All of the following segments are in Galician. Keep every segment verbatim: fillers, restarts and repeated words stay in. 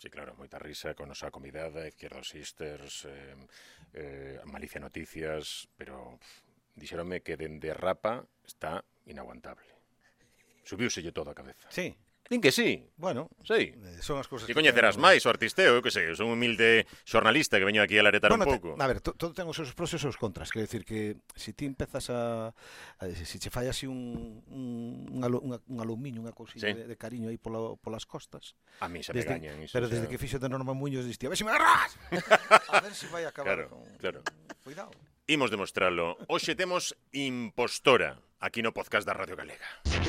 Sí, claro, moita risa con Nosa Convidada, Izquierdos Sisters, eh, eh, Malicia Noticias, pero dixeronme que dende Rapa está inaguantable. Subiúselle todo a cabeza. Sí. Din que sí. Bueno, sí. Eh, son as cousas E que coñecerás ten... máis o artisteo, eu que sei, eu son un humilde xornalista que veño aquí a laretar bueno, un pouco. Te, a ver, to, todo ten os seus pros e os seus contras. Quer decir que se ti empezas a... a se si che fai así un, un, un, alu, un, un aluminio, unha cousinha sí. de, de cariño aí pola, polas costas. A mí se desde, me gañan iso. Pero xa... desde que fixo de Norma Muñoz diste, a ver se me agarras! A ver se vai acabar claro, con... Claro, Cuidado. Imos demostralo. Hoxe temos Impostora, aquí no podcast da Radio Galega.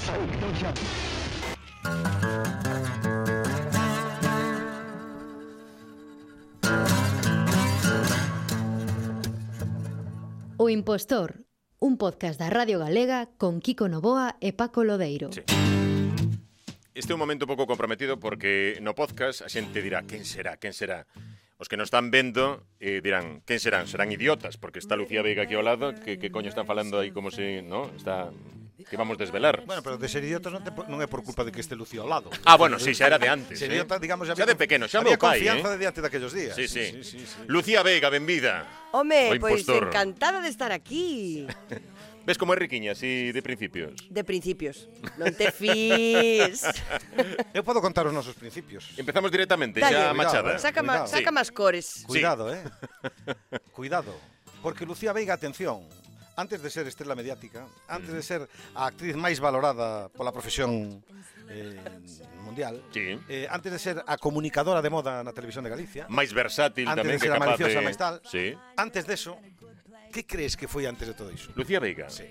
O Impostor, un podcast da Radio Galega con Kiko Novoa e Paco Lodeiro. Sí. Este é un momento un pouco comprometido porque no podcast a xente dirá quen será, quen será. Os que nos están vendo eh, dirán quen serán, serán idiotas porque está Lucía Veiga aquí ao lado, que, que coño están falando aí como se, no, está que vamos desvelar. Bueno, pero de ser idiotas non, te, non é por culpa de que este Lucía ao lado. Ah, bueno, sí, xa era de antes. Ser eh? idiota, digamos, xa de pequeno, xa meu pai, confianza eh? de diante daqueles días. Sí, sí. sí, sí, sí. Lucía Veiga, benvida. Home, pois encantada de estar aquí. Ves como é riquiña, así de principios? De principios. Non te fís. Eu podo contar os nosos principios. Empezamos directamente, Dalle, xa cuidado, machada. eh. Saca, ma, Cuidado. saca Sí. más cores. Cuidado, eh. Cuidado. Porque Lucía Veiga, atención, antes de ser estrela mediática, antes de ser a actriz máis valorada pola profesión eh, mundial, Sí. eh, antes de ser a comunicadora de moda na televisión de Galicia, Máis versátil antes tamén de que ser a capaz maliciosa de... máis tal, Sí. antes de eso, que crees que foi antes de todo iso? Lucía Veiga. Sí.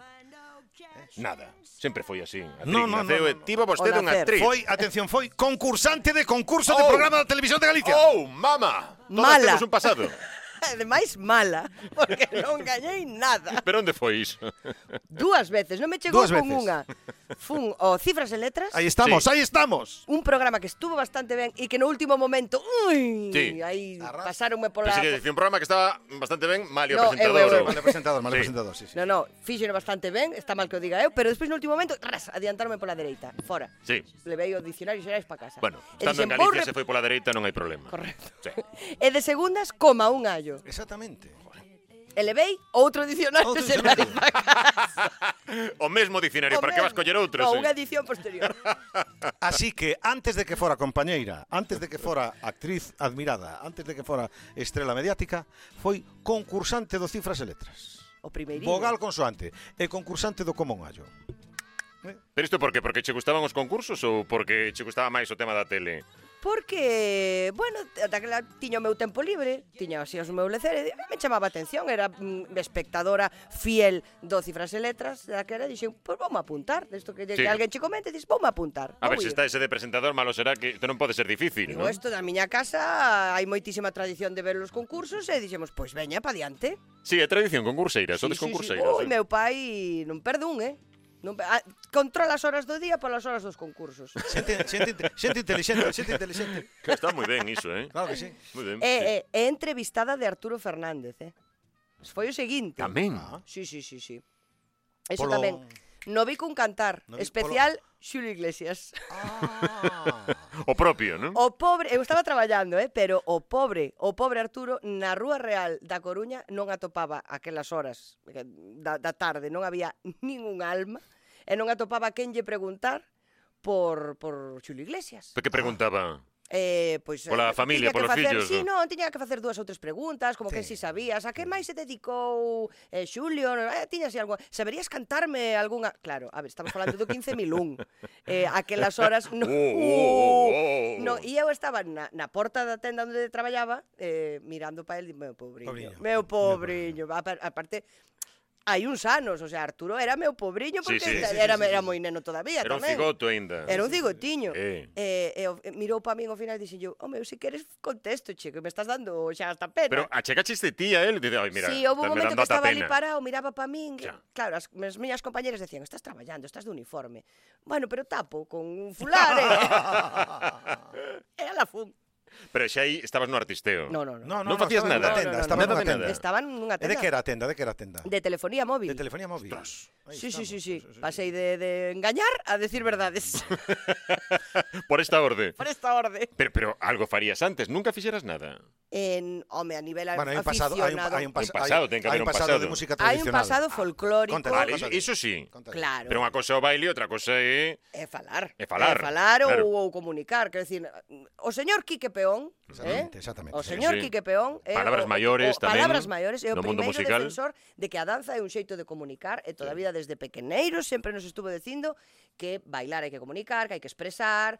Nada, sempre foi así. Actriz, No, no, naceu no, e no, no. tivo vostede O unha nacer. actriz. Foi, atención, foi concursante de concurso de Oh. programa da televisión de Galicia. Oh, mama! Todas Mala. temos un pasado. Ademais, mala, porque non gañei nada. Pero onde foi iso? Dúas veces, non me chegou Dúas con veces. unha. Fun o Cifras e Letras, Aí estamos, Sí. aí estamos. un programa que estuvo bastante ben e que no último momento, ui, Sí. aí Arras. pasaronme pola... Pensei que dicía un programa que estaba bastante ben, mal e o No, presentador. eu, eu, eu. Mal presentador, mal Sí. presentador, sí, sí. No, no, fíxeno bastante ben, está mal que o diga eu, pero despois no último momento, ras, adiantaronme pola dereita, fora. Sí. Levei o dicionario xerais pa casa. Bueno, E estando en dixen, Galicia "Vou se re-". foi pola dereita non hai problema. Correcto. Sí. E de segundas, coma un gallo. Exactamente. E levei outro dicionario Outro xerais dicionario. pa casa. O mesmo dicionario, O para que vas mesmo. coller outro? No, sí? unha edición posterior. Así que antes de que fora compañeira, antes de que fora actriz admirada, antes de que fora estrela mediática, foi concursante do Cifras e Letras. O primeirinho. Vogal consoante e concursante do Como un Gallo. Pero isto por que? Porque che gustaban os concursos ou porque che gustaba máis o tema da tele? Porque, bueno, daquela tiña o meu tempo libre, tiña así os meu lecer, e me chamaba a atención, era mm, espectadora fiel do Cifras e Letras, daquela dixen, pois pues, vamos a apuntar, desto que, Sí. que alguén che comente, dis, vamos a apuntar. A ver, vou se ir". está ese de presentador, malo será que isto non pode ser difícil, Digo, non? isto da miña casa hai moitísima tradición de ver os concursos e dixemos, pois veña pa diante. Sí, é tradición concurseira, sodes Sí, sí, sí. concurseiras. Ui, eh? meu pai non perde un, eh? Non, pe- ah, controla as horas do día polas horas dos concursos. Xente, xente, xente inteligente, xente inteligente. Que está moi ben iso, eh? Claro que sí. Moi ben. E, sí. e, e entrevistada de Arturo Fernández, eh? Foi o seguinte. Tamén. Ah. Sí, sí, sí, sí. Eso Polo- tamén. No vi cun cantar, No vi especial Xulio Iglesias. Ah. O propio, non? O pobre, eu estaba traballando, eh, pero o pobre, o pobre Arturo na Rúa Real da Coruña non atopaba aquelas horas eh, da, da tarde, non había ningún alma e non atopaba quen lle preguntar por por Xulio Iglesias. Pero que preguntaba? Eh, pois, Pola eh, familia, tiña que polos facer, fillos, sí, non? non, tiña que facer dúas ou tres preguntas, como Sí. que si sabías, a que máis se dedicou eh, Xulio, eh, tiña así algo, saberías cantarme algunha, claro, a ver, estamos falando do quince mil un, eh, aquelas horas, no, Oh, oh, oh, oh. no, e eu estaba na, na porta da tenda onde traballaba, eh, mirando pa el, e meu pobriño, Pobriño. meu pobriño, Apa- aparte, hai uns anos, o sea, Arturo era meu pobriño Sí, porque sí, era, sí, sí, era, sí, era sí. moi neno todavía Era un tamén. cigoto aínda. Era un cigotiño. Eh. E, e, o- e mirou pa min ao final e dixen eu, home, eu se queres contesto, che, que me estás dando xa hasta pena. Pero achegaches de ti a él, dice, ai, mira, Sí, houve un estás me momento dando que ata estaba ali pena. parado, miraba pa min, Xa. claro, as, as miñas compañeras decían, estás traballando, estás de uniforme. Bueno, pero tapo con un fular, eh. Era la fun. Pero xa aí estabas no artisteo. No, no, no. No, Non facías estaba nada. nunha tenda, No, no, no, estaba nada nunha de tenda. nada. Estaban nunha E de tenda que era a tenda? De que era a tenda? de telefonía móvil. De telefonía móvil. Ostras. Aí Sí, sí, estamos. sí, sí. Sí, sí, sí. Pasei de, de engañar a decir verdades. Por esta orde. Por esta orde. Pero, pero algo farías antes, nunca fixeras nada. En, home, a nivel Bueno, hai un pasado, hai un, aficionado. hai un, pas, Un pasado, ten que hai haber un un pasado de pasado. música Hai un tradicional. pasado folclórico. Conta, Vale, conta. iso, iso sí. Conta. Claro. Pero unha cosa é o baile e outra cosa é... É falar. É falar, É falar claro. ou, ou comunicar. Quero dicir, o señor Quique Peón, eh? Exactamente, exactamente. O señor Sí, sí. Quique Peón é Palabras o, maiores o, tamén, palabras maiores é o no mundo primeiro musical. defensor de que a danza é un xeito de comunicar e todavía desde pequeneiros sempre nos estuvo dicindo que bailar hai que comunicar, que hai que expresar.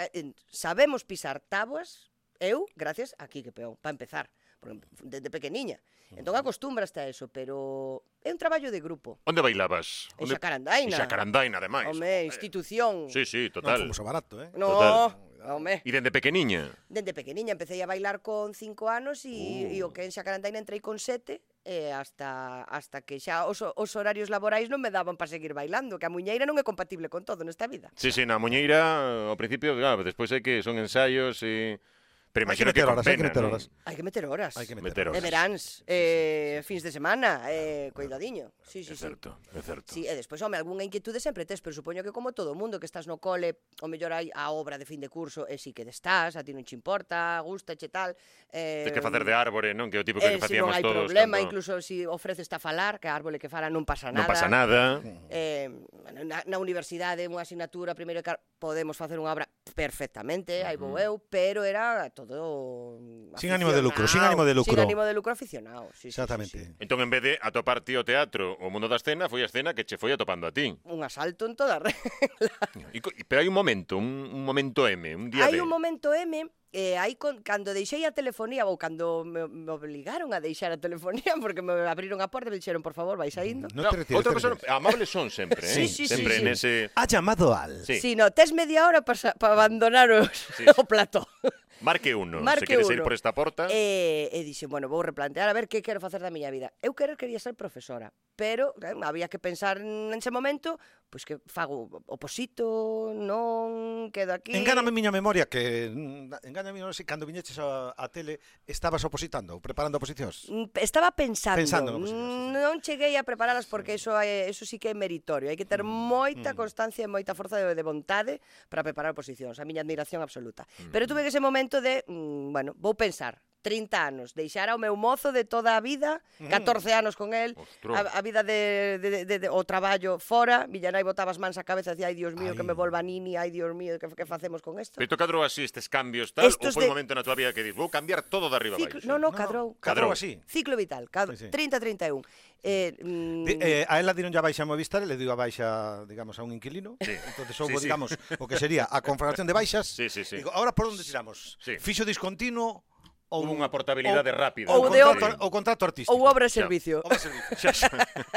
Sabemos pisar tábuas, eu, gracias a Quique Peón, para empezar, porque desde pequeniña. Entón acostumbras a eso, pero é un traballo de grupo. Onde bailabas? En Onde... Xacarandaina. En Xacarandaina, ademais. Home, institución. Sí, sí, Non total. fomos a barato, eh? No, Total. home. E dende pequeniña? Dende pequeniña empecé a bailar con cinco anos e, Uh. e o que en Xacarandaina entrei con sete e hasta, hasta que xa os, os horarios laborais non me daban para seguir bailando, que a muñeira non é compatible con todo nesta vida. Sí, sí, na Muñeira, ao principio, claro, despois é que son ensaios e... Pero Hai que imagino que meter con horas, hai que pena, meter non? horas. Hai que meter horas. Hai que Meter meter horas. E veráns, eh, fins de semana, eh, cuidadiño. Sí, sí, É sí. certo, é certo. Sí, e despois, home, algunha inquietude sempre tes, pero supoño que como todo o mundo que estás no cole, o mellor hai a obra de fin de curso e si que estás, a ti non che importa, gustache tal. Eh, Tens que facer de árbore, non? Que é o tipo que eh, si non facíamos hai todos. problema, cando... incluso si ofreces a falar, que a árbole que fala non pasa nada. Non pasa nada. Eh, na, na universidade, unha asignatura, primeiro que podemos facer unha obra perfectamente, aí vou eu, pero era todo Sin ánimo de lucro, sin ánimo de lucro. Sin ánimo de lucro aficionado, sí, Exactamente. sí, sí, sí. Entón, en vez de atopar ti o teatro, o mundo da escena, foi a escena que che foi atopando a ti. Un asalto en toda a regla. E, co- pero hai un momento, un, un momento M, un día Hai de... un momento M, eh, aí con, cando deixei a telefonía ou cando me, me obligaron a deixar a telefonía porque me abriron a porta e me dixeron, por favor, vai saindo. No te retires, outra te cosa, retires. amables son sempre, eh? Sí, sí, sí, sempre sí. nese... Ha llamado al... Sí. Si, no, tes media hora para pa abandonar os, Sí. o plató. Marque uno, Marque se queres ir uno. por esta porta... E, e dixen, bueno, vou replantear a ver que quero facer da miña vida. Eu querer quería ser profesora, pero eh, había que pensar nese momento, pois que fago oposito, non quedo aquí. Engáname miña memoria que mm, engáname non sei cando viñeches a, a tele estabas opositando, ou preparando oposicións. Mm, Estaba pensando, Pensando en oposicións, sí, sí. non cheguei a preparalas porque iso é, eso sí que é meritorio. Hai que ter moita constancia e moita forza de, de vontade para preparar oposicións. A miña admiración absoluta. Pero tuve que ese momento de, mm, bueno, vou pensar. trinta anos, deixar ao meu mozo de toda a vida, catorce anos con el, Ostro. a, a vida de, de, de, de, o traballo fora, miña nai botaba as mans a cabeza e dicía, ai, Dios mío, Ai. que me volva nini, ai, Dios mío, que, que facemos con isto? Pero cadrou así estes cambios tal, ou Estos foi de- un momento na tua vida que dis, vou cambiar todo de arriba Ciclo, abaixo? no, no, No, no, cadrou. cadrou Cadrou. así. Ciclo vital, cadrou, Sí, sí. trinta a trinta e un. Eh, mm, De, eh, a ela diron a baixa en Movistar, le dio a baixa, digamos, a un inquilino. Sí. Entonces houve, Sí, sí. digamos, o que sería a confrontación de baixas. Sí, sí, sí. Digo, ahora por onde tiramos? Sí. Fixo discontinuo ou Hubo unha portabilidade ou- rápida. Ou Ou de contrato, obra- ou contrato artístico. ou obra e Xa. servicio. Obra e servicio. Xa, xa.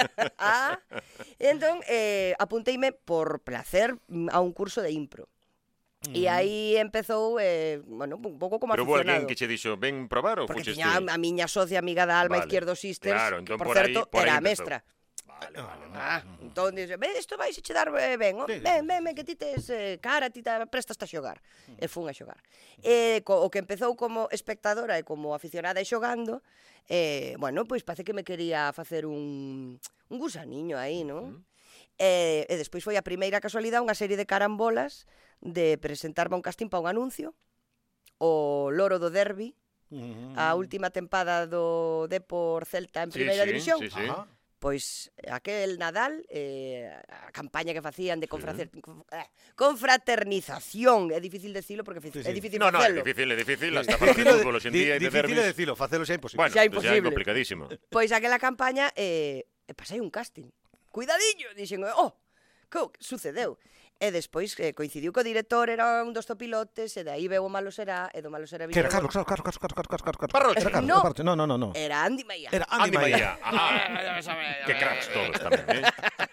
Ah, e entón, eh, apunteime por placer mm, a un curso de impro. E aí empezou, eh, bueno, un pouco como Pero hubo alguén aficionado. que che dixo, ven probar ou Porque fuches tiña ti? a miña socia amiga da Alma Vale. Izquierdo Sisters, Claro, que, entón por, por aí- certo, por aí era a empezou. mestra. Vale, vale, vale. Ah, entón dice, ve, isto vais che dar eh, ben, oh? Sí, sí, ven, sí, ven, ven, que ti tes eh, cara, ti te prestas a xogar. E fun a xogar. E co, o que empezou como espectadora e como aficionada e xogando, eh, bueno, pois parece que me quería facer un, un gusaniño aí, non? E, e despois foi a primeira casualidade unha serie de carambolas de presentarme a un casting para un anuncio, o Loro do Derbi, Mm. a última tempada do Depor Celta en Sí, primeira sí, división. sí, sí. Ajá. Pois aquel Nadal, eh, a campaña que facían de confrater... eh, confraternización, é difícil decirlo porque Sí, é sí. difícil No, no, é facelo. difícil, é difícil, hasta Difícil para de- o fútbol hoxe en di- día e de Difícil de derbis. decirlo, facelo xa é imposible. Bueno, Xa é pues ya é imposible. complicadísimo. Pois aquela campaña, eh, e pasei un casting. Cuidadiño, dixen, oh, que sucedeu? E despois eh, coincidiu co director, era un dos topilotes, e de aí veu o Malo Será, e do Malo Será Que era viñeron- Carlos, Carlos, Carlos, Carlos, Carlos, Carlos, Carlos, Carlos. Parroche. Era Carlos, No. aparte. No, no, no, no. Era Andy Maía. Era Andy, Andy Maía. Maía. Ajá. Que cracks todos tamén, eh?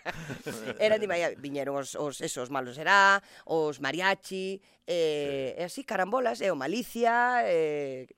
Era Andy Maía. Viñeron os, os, esos Malos Será, os Mariachi, eh, e así, carambolas, e o Malicia, e...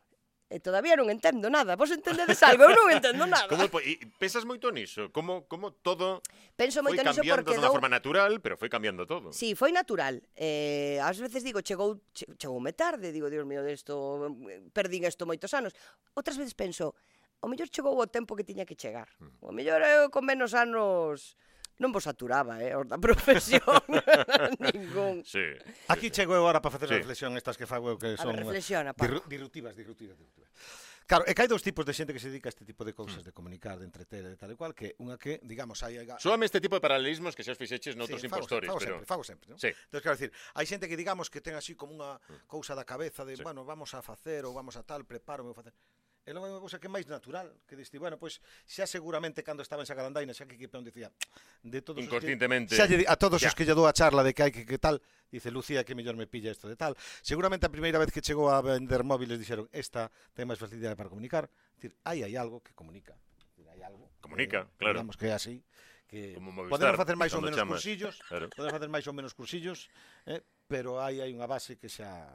E todavía non entendo nada. Vos entendedes algo? Eu non entendo nada. Como, po- e pensas moito niso? Como, como todo Penso foi moito niso cambiando porque dunha dou... forma natural, pero foi cambiando todo. Sí, foi natural. Eh, ás veces digo, chegou, che, chegoume tarde, digo, Dios mío, isto, perdín isto moitos anos. Outras veces penso, o mellor chegou o tempo que tiña que chegar. O mellor eu con menos anos non vos saturaba, eh, os da profesión. Ningún. Sí. Aquí chego eu agora para facer Sí. a reflexión estas que fago eu que A son ver, reflexiona, disru- Paco. disruptivas, disruptivas, disruptivas. Claro, é que hai dous tipos de xente que se dedica a este tipo de cousas, de comunicar, de entreter, de tal e cual, que unha que, digamos, hai... hai Súame este tipo de paralelismos que xa os fixeches noutros Sí, fago impostores, sempre, fago pero... sempre, fago sempre, ¿no? Sí. Entonces, quero dicir, hai xente que digamos que ten así como unha cousa da cabeza de, Sí. bueno, vamos a facer ou vamos a tal, preparo, a facer. E logo hai unha cousa que é máis natural, que diste, bueno, pois xa seguramente cando estaba en Sacarandaina, xa que Kipeón dicía, de todos Inconscientemente. os que, xa lle di- a todos Ya. os que lle dou a charla de que hai que, que tal, dice Lucía que mellor me pilla isto de tal. Seguramente a primeira vez que chegou a vender móviles dixeron, esta ten máis facilidade para comunicar. Dicir, aí hai algo que comunica. Dicir, hai algo. Comunica, que, claro. Digamos que é así. Que Como Movistar, podemos facer máis ou cando menos chamas. cursillos, Claro. podemos facer máis ou menos cursillos, eh, pero aí hai unha base que xa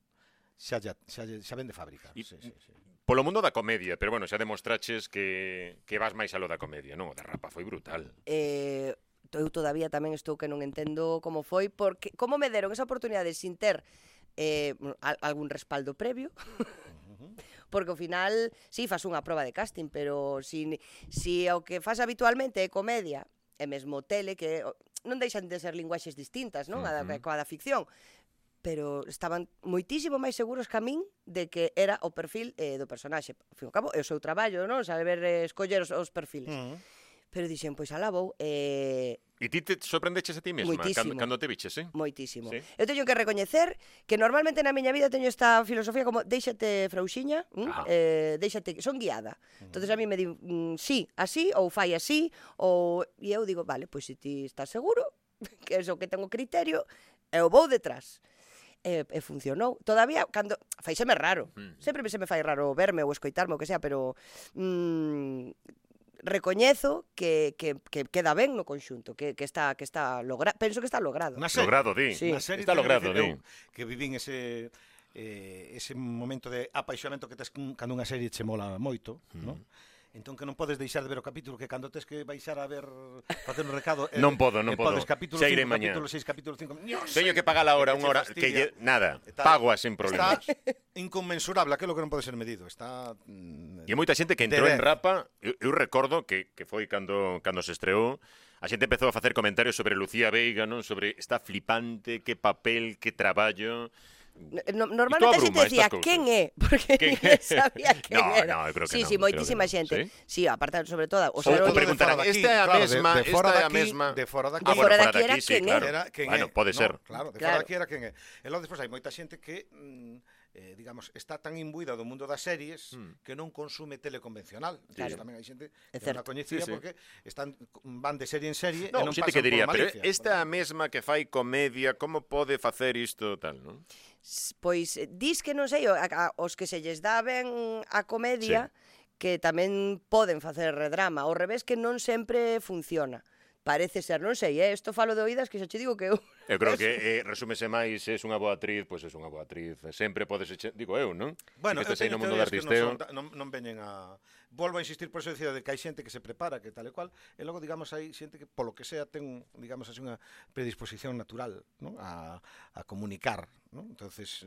xa xa, xa, xa ven de fábrica. Y- Sí, sí, sí. Polo mundo da comedia, pero bueno, xa demostraches que, que vas máis a lo da comedia, non? O da Rapa foi brutal. Eh, eu todavía tamén estou que non entendo como foi, porque como me deron esa oportunidade sin ter eh, al- algún respaldo previo, porque ao final, sí, fas unha proba de casting, pero si, si o que fas habitualmente é comedia, e mesmo tele, que o, non deixan de ser linguaxes distintas, non? A da, Ujú. coa da ficción, pero estaban moitísimo máis seguros que a min de que era o perfil eh, do personaxe. Ao fin e ao cabo, é o seu traballo, non? Saber eh, escoller os, os perfiles. Mm. Pero dixen, pois alá vou, eh, E ti te sorprendeches a ti mesma Moitísimo. cando, cando te viches, eh? moitísimo. Sí. Eu teño que recoñecer que normalmente na miña vida teño esta filosofía como déixate frauxiña, Ajá. eh, déixate, son guiada. Entonces a mí me di, mm, sí, así, ou fai así, ou e eu digo, vale, pois se ti estás seguro, que é o que tengo criterio, eu vou detrás. E, e funcionou. Todavía, cando... Faíseme raro. Mm. Sempre se me fai raro verme ou escoitarme ou que sea, pero... Mm, recoñezo que, que, que queda ben no conxunto, que, que está que está logra... penso que está logrado. Na serie, Logrado, di. Sí. na serie Está teño que logrado, dicir di. eu que vivín ese eh, ese momento de apaixonamento que tes cun- cando unha serie che mola moito, Mm. non? Entón que non podes deixar de ver o capítulo, que cando tes que baixar a ver facer un recado, Non podo, non e podo. podes capítulo Xa irei cinco, mañá. capítulo seis, capítulo cinco. Dios, Teño que pagar a hora, que unha hora, che que lle, fastidia. nada, Está- pago sin problemas. Está inconmensurable, aquilo que non pode ser medido. Está mm, E moita xente que entrou de en ver. Rapa, eu, eu recordo que, que foi cando, cando se estreou, a xente empezou a facer comentarios sobre Lucía Veiga, non? Sobre está flipante, que papel, que traballo... No, normalmente a xente abruma decía, estas cousas. quen é? Porque Quen ninguén é? sabía quen No, era. no, eu creo que sí, non, sí, creo moitísima que non. xente. Sí, aparte, sobre todo, os Ou- ou herois... preguntarán, de fora esta é a claro, mesma, de, de fora esta é a daqui, mesma. de fora daqui. De Ah, fora bueno, daqui era sí, quen claro. Era quen Bueno, é. pode No, ser. Claro, de Claro. fora daqui era quen é. E logo despois hai moita xente que mm, eh, digamos, está tan imbuída do mundo das series Mm. que non consume teleconvencional. Claro. Claro. Tamén hai xente É que certo. non a coñecía Sí, sí. porque están van de serie en serie e No, non xente pasan que diría, por pero Malicia. esta é a mesma que fai comedia, como pode facer isto tal, non? S- Pois, eh, dis que non sei, o- a, a, os que se lles dá ben a comedia, que tamén poden facer drama. Ao revés, que non sempre funciona. Parece ser, non sei, eh? Isto falo de oídas que xa che digo que eu... Eu creo que eh, resúmese máis, se es unha boa actriz, pois es unha boa actriz, sempre podes, eche... digo eu, non? Bueno, Si eu que estás aí teño no mundo do teorías que artisteo. non, son, ta- non, non veñen a... Volvo a insistir por eso decía de que hai xente que se prepara, que tal e cual, e logo, digamos, hai xente que, polo que sea, ten, digamos, así unha predisposición natural, ¿no? a, a comunicar, ¿no? Entonces,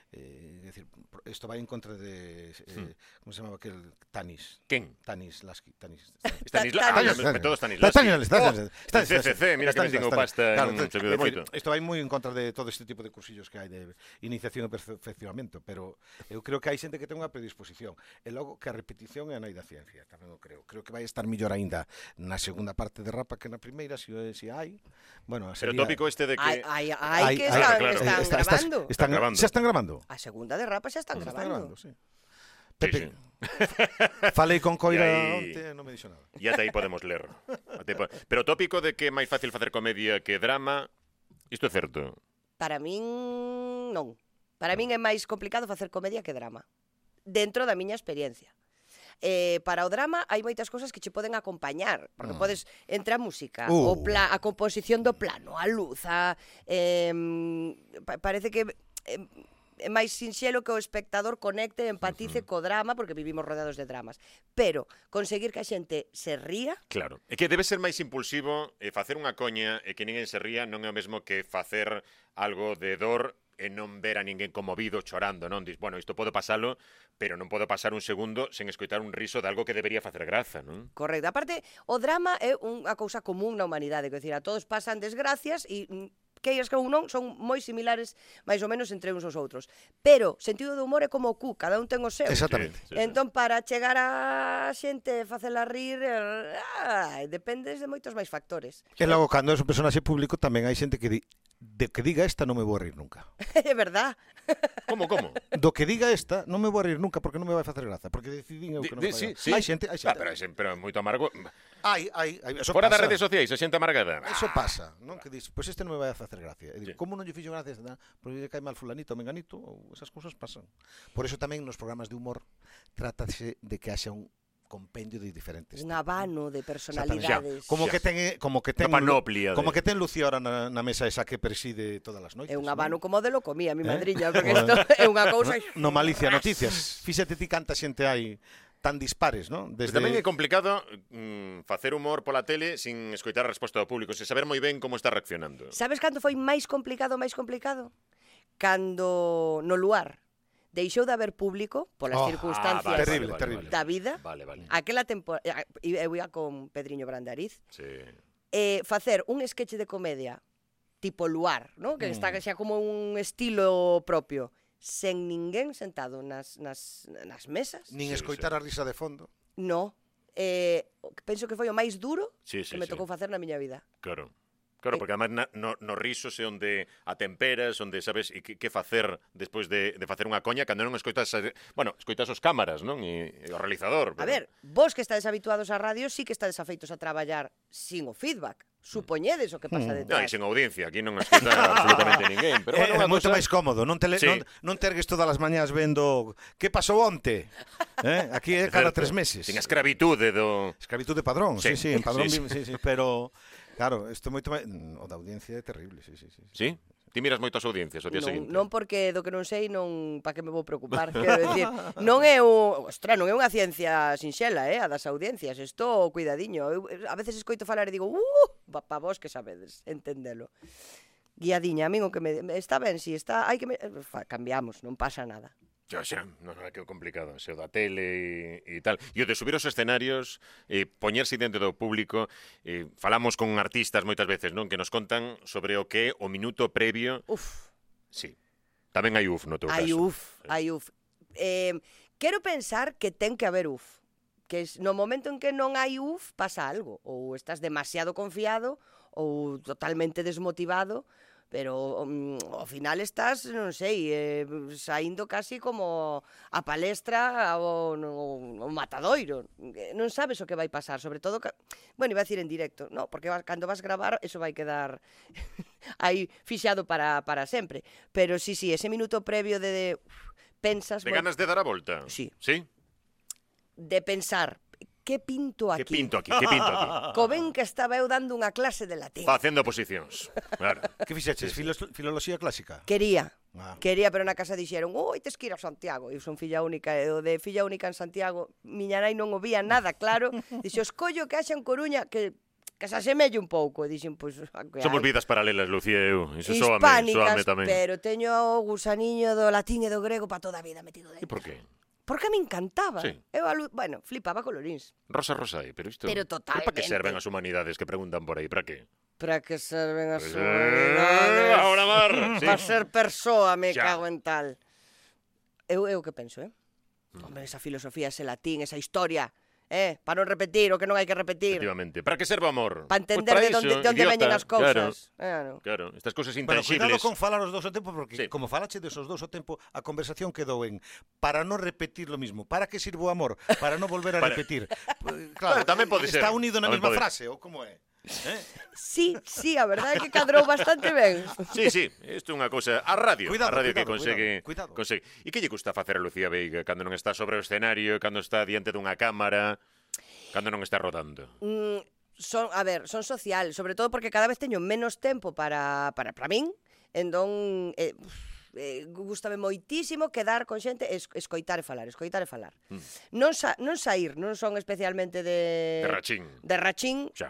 eh, es decir, isto vai en contra de... Eh, Hmm. ¿Cómo se chamaba aquel? Tanis. Quen? Tanis Lasky. Tanis. Stanisla... Tanis. Ah, me todo Stanislavski. Tanis, Tanis, Tanis, C C C, mira que me tengo pasta Claro, non entonces, serviu de é dicir, moito. Isto vai moi en contra de todo este tipo de cursillos que hai de iniciación e perfeccionamento, pero eu creo que hai xente que ten unha predisposición. E logo que a repetición é a nai da ciencia, tamén o creo. Creo que vai estar mellor aínda na segunda parte de Rapa que na primeira, se si, si hai. Bueno, Pero sería... tópico este de que... Ai, ai, ai, que Hai- están, claro, están está- estás- grabando. Están, Están grabando. Xa están grabando. A segunda de Rapa xa están Xa grabando. sí. Sí, Pepe, sí. falei con Coira E aí- onte e non me dixo nada. E ata aí podemos ler. Ata aí po- Pero o tópico de que é máis fácil facer comedia que drama, isto é certo. Para min, non. Para min é máis complicado facer comedia que drama. Dentro da miña experiencia. Eh, para o drama hai moitas cousas que che poden acompañar, porque Mm. podes entre a música, Uh. o pla, a composición do plano, a luz, a, eh, pa, parece que eh, é máis sinxelo que o espectador conecte e empatice co drama, porque vivimos rodeados de dramas. Pero conseguir que a xente se ría, Claro. É que debe ser máis impulsivo e facer unha coña e que ninguén se ría non é o mesmo que facer algo de dor e non ver a ninguén conmovido, chorando, non? Dis, bueno, isto podo pasalo, pero non podo pasar un segundo sen escoitar un riso de algo que debería facer graza, non? Correcto. Aparte, o drama é unha cousa común na humanidade, quer dizer, a todos pasan desgracias e queiras que ou non, son moi similares máis ou menos entre uns aos outros. Pero, sentido do humor é como o cu, cada un ten o seu. Exactamente. Sí, sí, sí. Entón, para chegar a xente, facela rir, ah, dependes de moitos máis factores. E logo, cando é un personaxe público, tamén hai xente que di, de que diga esta non me vou a rir nunca. É verdad. Como, como? Do que diga esta non me vou a rir nunca porque non me vai facer graza, porque decidín eu que non me Di- di- vai. sí, sí. Hai xente, hai Ah, xente. pero, é- pero é moito amargo. Hai, hai, hai, eso Fora das pasa. redes sociais, a xente amargada. Eso pasa, non? Que dis, pois pues este non me vai a facer gracia. E digo, Sí. como non lle fixo gracia esta? Porque lle cae mal fulanito, menganito, ou esas cousas pasan. Por eso tamén nos programas de humor trátase de que haxa un compendio de diferentes. Un abano de Exactamente. personalidades. Como Xa. que ten como que ten Unha panoplia como de- que ten Lucía ahora na, na mesa esa que preside todas as noites. É un non? abano como de lo comía mi Eh? madriña, porque isto é unha cousa... No Malicia Noticias. Fíxate ti canta xente hai tan dispares, non? Desde... Desde Tamén é complicado mm, facer humor pola tele sin escoitar a resposta do público, sin saber moi ben como está reaccionando. Sabes cando foi máis complicado, máis complicado? Cando no luar deixou de haber público polas Oh, circunstancias ah, vale, terrible, vale, terrible. vale, da vida. Vale, vale. Aquela temporada, eu ia con Pedriño Brandariz, Sí. eh, facer un sketch de comedia tipo luar, ¿no? Que Mm. está xa como un estilo propio, sen ninguén sentado nas, nas, nas mesas. nin Sí, escoitar sí. a risa de fondo. No. Eh, penso que foi o máis duro Sí, que sí, me sí. tocou facer na miña vida. Claro. Claro, porque además na, no, no risos é onde atemperas, onde sabes e que, que facer despois de, de facer unha coña cando non escoitas, a- bueno, escoitas os cámaras, non? E, e o realizador. A ver, vos que estades habituados á radio, sí que estades afeitos a traballar sin o feedback. Supoñedes o que pasa Mm. No, detrás. e sen audiencia, aquí non escoita absolutamente ninguén. Pero bueno, é unha moito cosa... máis cómodo, non, tele, Sí. non, non tergues todas as mañás vendo que pasou onte. Eh? Aquí é cada Certo. tres meses. Sin a escravitude do... Esclavitud de padrón, sí, Sí. sí, en padrón, Sí, sí, sí, sí, pero claro, isto é moito máis o da audiencia é terrible, sí, sí, sí. sí. Sí? Ti miras moito as audiencias o día Non, seguinte? non porque do que non sei, non pa que me vou preocupar. Quero decir, non é un, ostra, non é unha ciencia sinxela, eh, a das audiencias. Isto, cuidadiño. Eu, a veces escoito falar e digo, uh, pa, pa vos que sabedes entendelo. Guiadiña, a min o que me está ben, si está, hai que me, fa, cambiamos, non pasa nada. Xa, xa, non, non, que complicado, se o da tele e, e tal. E o de subir os escenarios, eh, poñerse diante do público, eh, falamos con artistas moitas veces, non? Que nos contan sobre o que é o minuto previo. Uf, Sí, tamén hai uf no teu hai caso. uf, hai uf. Eh, quero pensar que ten que haber uf. Que es, no momento en que non hai uf, pasa algo. Ou estás demasiado confiado, ou totalmente desmotivado, pero um, ao final estás, non sei, eh, saindo casi como a palestra ao, no, ao matadoiro. Eh, Non sabes o que vai pasar, sobre todo, ca... bueno, iba a decir en directo, no, porque vas, cando vas gravar, eso vai quedar aí fixado para, para sempre. Pero sí, sí, ese minuto previo de, de uf, pensas... De ganas de dar a volta? Sí. Sí? De pensar, que pinto aquí? Que pinto aquí? Que pinto aquí? Co ben que estaba eu dando unha clase de latín. Facendo posicións. Claro. Que fixeches? Filos, filoloxía clásica? Quería, Ah. quería, pero na casa dixeron, oi, tes que ir a Santiago. Eu son filla única, e o de filla única en Santiago, miña nai non o vía nada claro. Dixo, escollo que haxa en Coruña, que, que se asemelle un pouco. E dixen, pois, pues, Somos vidas paralelas, Lucía e eu. Iso soame, hispánicas, soame tamén. pero teño o gusaniño do latín e do grego para toda a vida metido E dentro. por qué? Porque me encantaba. Sí. Eu, alu- bueno, flipaba colorins. Rosa Rosai, pero isto... Pero Para que totalmente. serven as humanidades que preguntan por aí? Para que? Para que serven as Pues, eh, humanidades? ahora mar. Sí. Para ser persoa, me Xa. cago en tal. Eu, eu que penso, eh? Hombre, esa filosofía, ese latín, esa historia, eh? Para non repetir o que non hai que repetir. Efectivamente. Para que serve o amor? Para Pues entender para de onde, iso, de onde idiota. veñen as Claro, cousas. Claro. claro. Estas cousas Bueno, cuidado intangibles. con falar os dous ao tempo, porque Sí. como falache desos dous ao tempo, a conversación quedou en para non repetir lo mismo. Para que sirvo o amor? Para non volver a Para- repetir. Pues, Bueno, tamén pode está ser. unido na Tamén mesma pode. frase, ou como é? Eh? Sí, sí, a verdade é que cadrou bastante ben. Sí, sí, isto é unha cousa. A radio, Cuidado, a radio que cuidado, consegue, cuidado, cuidado. consegue. E que lle gusta facer a Lucía Veiga cando non está sobre o escenario, cando está diante dunha cámara, cando non está rodando? Mm, son, a ver, son social, sobre todo porque cada vez teño menos tempo para, para, para min, entón eh, eh, gustame moitísimo quedar con xente e es, escoitar e falar, escoitar e falar. Mm. Non, sa, non sair, non son especialmente de... De rachín. de rachín, Xa.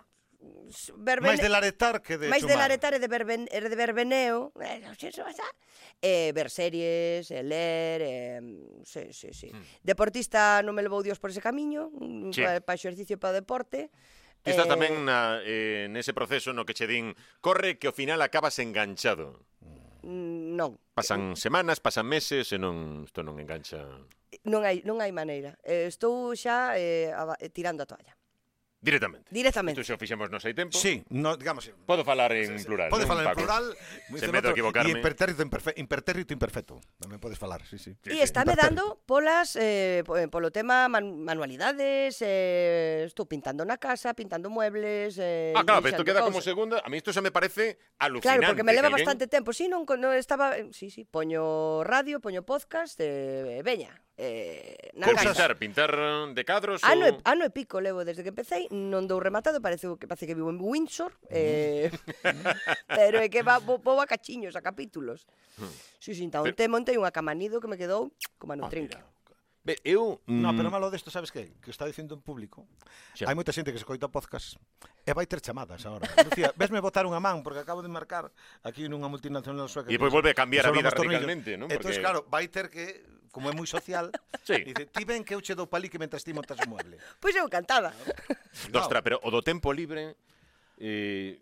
verbene... máis de laretar que de máis chumar. de laretar e de, verben, e de verbeneo, eh, eh, ver series, eh, ler, eh, sí, sí, sí. Mm. Deportista non me levou Dios por ese camiño, sí. para pa exercicio e para o deporte. Ti estás eh... tamén na, eh, nese proceso no que che din corre que ao final acabas enganchado. Non. Pasan semanas, pasan meses e non isto non engancha. Non hai non hai maneira. Eh, estou xa eh, a, tirando a toalla. Directamente. Directamente. Isto xa o fixemos nos hai tempo. Sí, no, digamos... Podo falar en plural. Podes non, falar en Paco? plural. Se medo a equivocarme. E impertérrito, imperfe, impertérrito imperfecto. Tamén podes falar, sí, sí. E sí, estáme sí. dando polas, eh, polo tema man, manualidades, eh, estou pintando na casa, pintando muebles... Eh, ah, claro, pero isto queda cosas. Como segunda. A mí isto xa me parece alucinante. Claro, porque me leva que bastante alguén... tempo. Sí, non, non estaba... Sí, sí, poño radio, poño podcast, eh, veña. Eh, na casa. Pintar, pintar de cadros ano, ou... e, ano e pico levo desde que empecé, non dou rematado, parece que parece que vivo en Windsor, eh, pero é que va, vou, vou a cachiños, a capítulos. Si, si, então, pero... te montei unha camanido que me quedou como no ah, trinque. Be, eu... No, pero malo desto, sabes que? Que está dicindo en público. Xa. Hai moita xente que se coita podcast e vai ter chamadas agora. Lucía, vesme botar unha man porque acabo de marcar aquí nunha multinacional sueca. E depois volve a cambiar a vida radicalmente, non? Porque... Entón, claro, vai ter que, como é moi social, sí. Dice, ti ven que eu che dou palique mentras ti montas o mueble. Pois eu cantada. No. Ostra, pero o do tempo libre... Eh...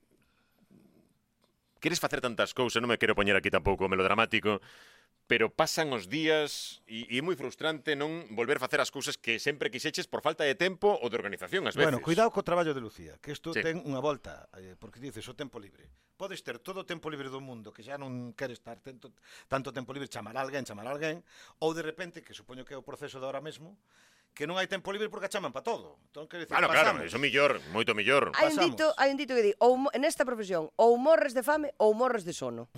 Queres facer tantas cousas, non me quero poñer aquí tampouco melodramático, pero pasan os días e, e é moi frustrante non volver a facer as cousas que sempre quixeches por falta de tempo ou de organización, ás veces. Bueno, cuidado co traballo de Lucía, que isto sí. ten unha volta, eh, porque dices o tempo libre. Podes ter todo o tempo libre do mundo, que xa non queres estar tanto, tanto tempo libre, chamar a alguén, chamar a alguén, ou de repente, que supoño que é o proceso de ahora mesmo, que non hai tempo libre porque a chaman para todo. Entón, quero dicir, claro, pasamos. claro, iso millor, moito millor. Hai un dito, hai un dito que di, ou nesta profesión, ou morres de fame ou morres de sono.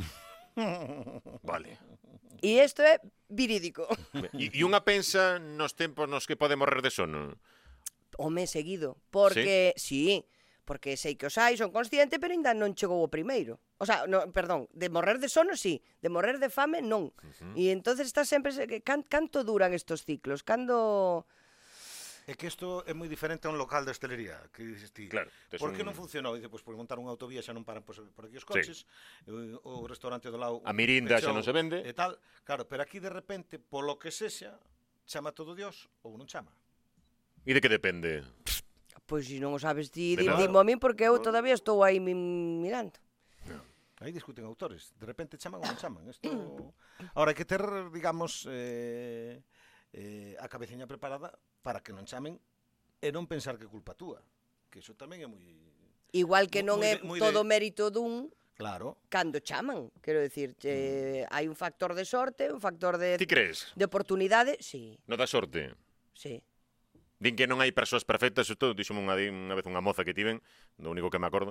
Vale. E isto é virídico. E, e unha pensa nos tempos nos que pode morrer de sono? Home, seguido. Porque, sí, sí porque sei que os hai, son consciente, pero ainda non chegou o primeiro. O sea, no, perdón, de morrer de sono, sí. De morrer de fame, non. Uh-huh. E entonces está sempre... Can, canto duran estos ciclos? Cando... É que isto é moi diferente a un local de hostelería, que dices ti, claro, por que un... non funcionou? Dice, pois, por montar unha autovía xa non paran por, por aquí os coches, sí. o, o restaurante do lado... A mirinda xa non se vende. E tal, claro, pero aquí de repente, polo que sexa, chama todo Dios ou non chama. E de que depende? Pois se non o sabes ti, dimo a min, porque eu todavía estou aí mirando. No. Aí discuten autores, de repente chaman ou non chaman. Isto... Ahora, hai que ter, digamos... Eh... Eh, a cabeciña preparada para que non chamen e non pensar que é culpa túa, que iso tamén é moi... Igual que non é todo de... mérito dun, claro, cando chaman, quero dicir, eh, mm. hai un factor de sorte, un factor de... Ti crees? De oportunidade, sí. No da sorte? Sí. Din que non hai persoas perfectas, isto díxome unha, unha vez unha moza que tiven, do único que me acordo,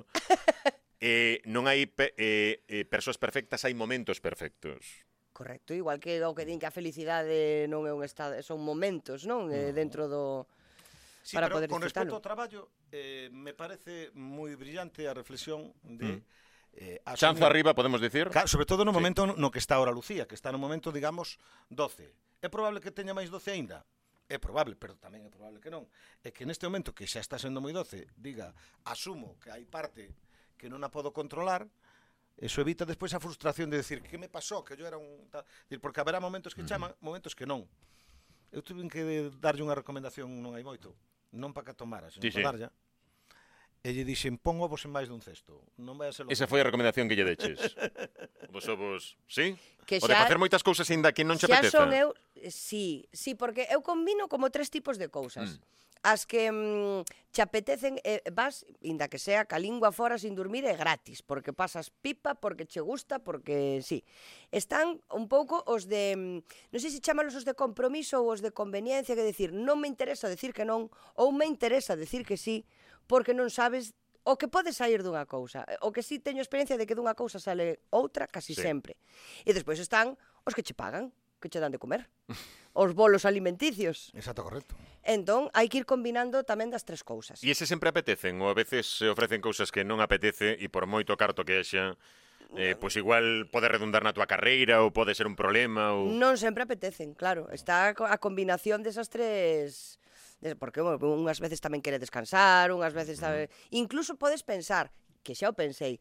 eh, non hai pe, eh, eh, persoas perfectas, hai momentos perfectos. Correcto, igual que o que din que a felicidade non é un estado, son momentos, non? Eh, dentro do... Sí, para pero poder con respecto ao traballo, eh, me parece moi brillante a reflexión de... Mm. Eh, Chanza arriba, podemos dicir? Sobre todo no momento sí. no que está ahora Lucía, que está no momento, digamos, doce. É probable que teña máis doce aínda? É probable, pero tamén é probable que non. É que neste momento, que xa está sendo moi doce, diga, asumo que hai parte que non a podo controlar, eso evita despois a frustración de decir que me pasou, que yo era un... Porque haberá momentos que chaman, momentos que non. Eu tuve que darlle unha recomendación non hai moito, non para que a tomara, senón sí, para sí. darlla. E lle dixen, pon ovos en máis dun cesto. Non vai a ser lo Esa foi a recomendación que lle deches. Vos ovos, sí? Que o de facer moitas cousas ainda que non che apeteza. Xa son eu, sí, sí, porque eu combino como tres tipos de cousas. Mm. As que mm, che apetecen, eh, vas, inda que sea, ca lingua fora sin dormir, é gratis, porque pasas pipa, porque che gusta, porque sí. Están un pouco os de, non sei se chamalos os de compromiso ou os de conveniencia, que decir, non me interesa decir que non, ou me interesa decir que sí, porque non sabes o que pode sair dunha cousa. O que sí teño experiencia de que dunha cousa sale outra casi sí. sempre. E despois están os que che pagan, que che dan de comer. Os bolos alimenticios. Exacto, correcto. Entón, hai que ir combinando tamén das tres cousas. E ese sempre apetecen? Ou a veces se ofrecen cousas que non apetece e por moito carto que haxa, eh, pois igual pode redundar na túa carreira ou pode ser un problema? Ou... Non sempre apetecen, claro. Está a combinación desas tres porque bueno, unhas veces tamén quere descansar, unhas veces sabe, incluso podes pensar, que xa o pensei,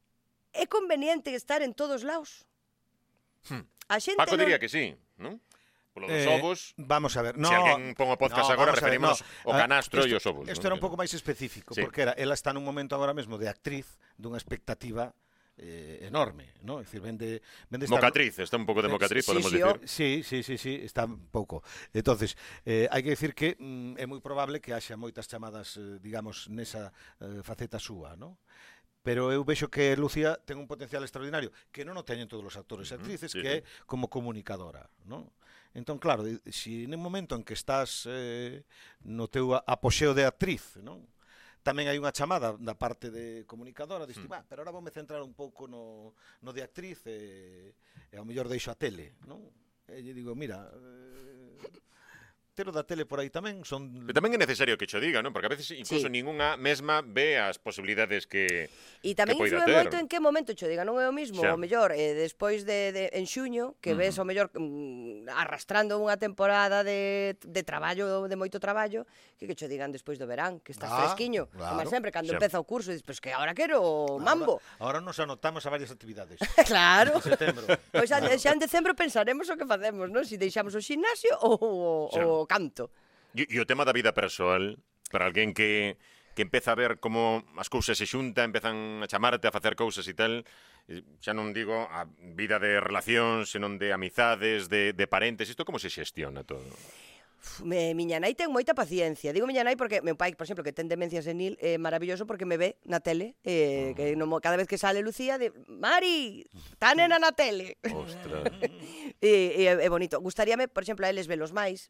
é conveniente estar en todos lados. Hmm. A xente Paco non... diría que sí, non? Polo dos Eh, ovos. Vamos a ver, no, Se alguén pon o podcast no, agora, vamos a ver, referímonos no. ao canastro e Isto- os ovos. Isto non? era un pouco máis específico, Sí. porque era, ela está nun momento agora mesmo de actriz dunha expectativa eh, enorme, ¿no? É dicir, vende, vende estar... Mocatriz, está un pouco de Eh, mocatriz, sí, podemos sí, dicir. o- Sí, sí, sí, sí, está un pouco. Entonces, eh, hai que decir que mm, é moi probable que haxa moitas chamadas, eh, digamos, nesa eh, faceta súa, ¿no? Pero eu vexo que Lucía ten un potencial extraordinario, que non o teñen todos os actores e Ujú, actrices, sí, que sí. é como comunicadora, ¿no? Entón, claro, se si en un momento en que estás eh, no teu a- apoxeo de actriz, non? Tamén hai unha chamada da parte de comunicadora, diste, Hmm. "Va, pero ahora voume centrar un pouco no, no de actriz e, e ao mellor deixo a tele, non?" E lle digo, mira, eh, tero da tele por aí tamén son... Pero tamén é necesario que cho diga, non? Porque a veces incluso Sí. ningunha mesma ve as posibilidades que... E tamén que poida influe ter. moito en que momento cho diga, non é o mismo, Xa. o mellor, eh, despois de, de en xuño, que ves o mellor mm, arrastrando unha temporada de, de traballo, de moito traballo, que que cho digan despois do verán, que estás Ah, fresquiño, claro. como sempre, cando Xa. empeza o curso, dices, pois que ahora quero mambo. Ahora, ahora nos anotamos a varias actividades. Claro. En setembro. Pois xa, xa en decembro pensaremos o que facemos, non? Si deixamos o ximnasio ou Xa. o canto. E, e o tema da vida persoal, para alguén que, que empeza a ver como as cousas se xuntan, empezan a chamarte a facer cousas e tal, eh, xa non digo a vida de relacións, senón de amizades, de, de parentes, isto como se xestiona todo? Uf, Me, miña nai ten moita paciencia. Digo miña nai porque meu pai, por exemplo, que ten demencia senil, é maravilloso porque me ve na tele, eh, que no, mo- cada vez que sale Lucía, de Mari, tá nena na tele. Ostras. e, e é bonito. Gustaríame, por exemplo, a eles velos máis,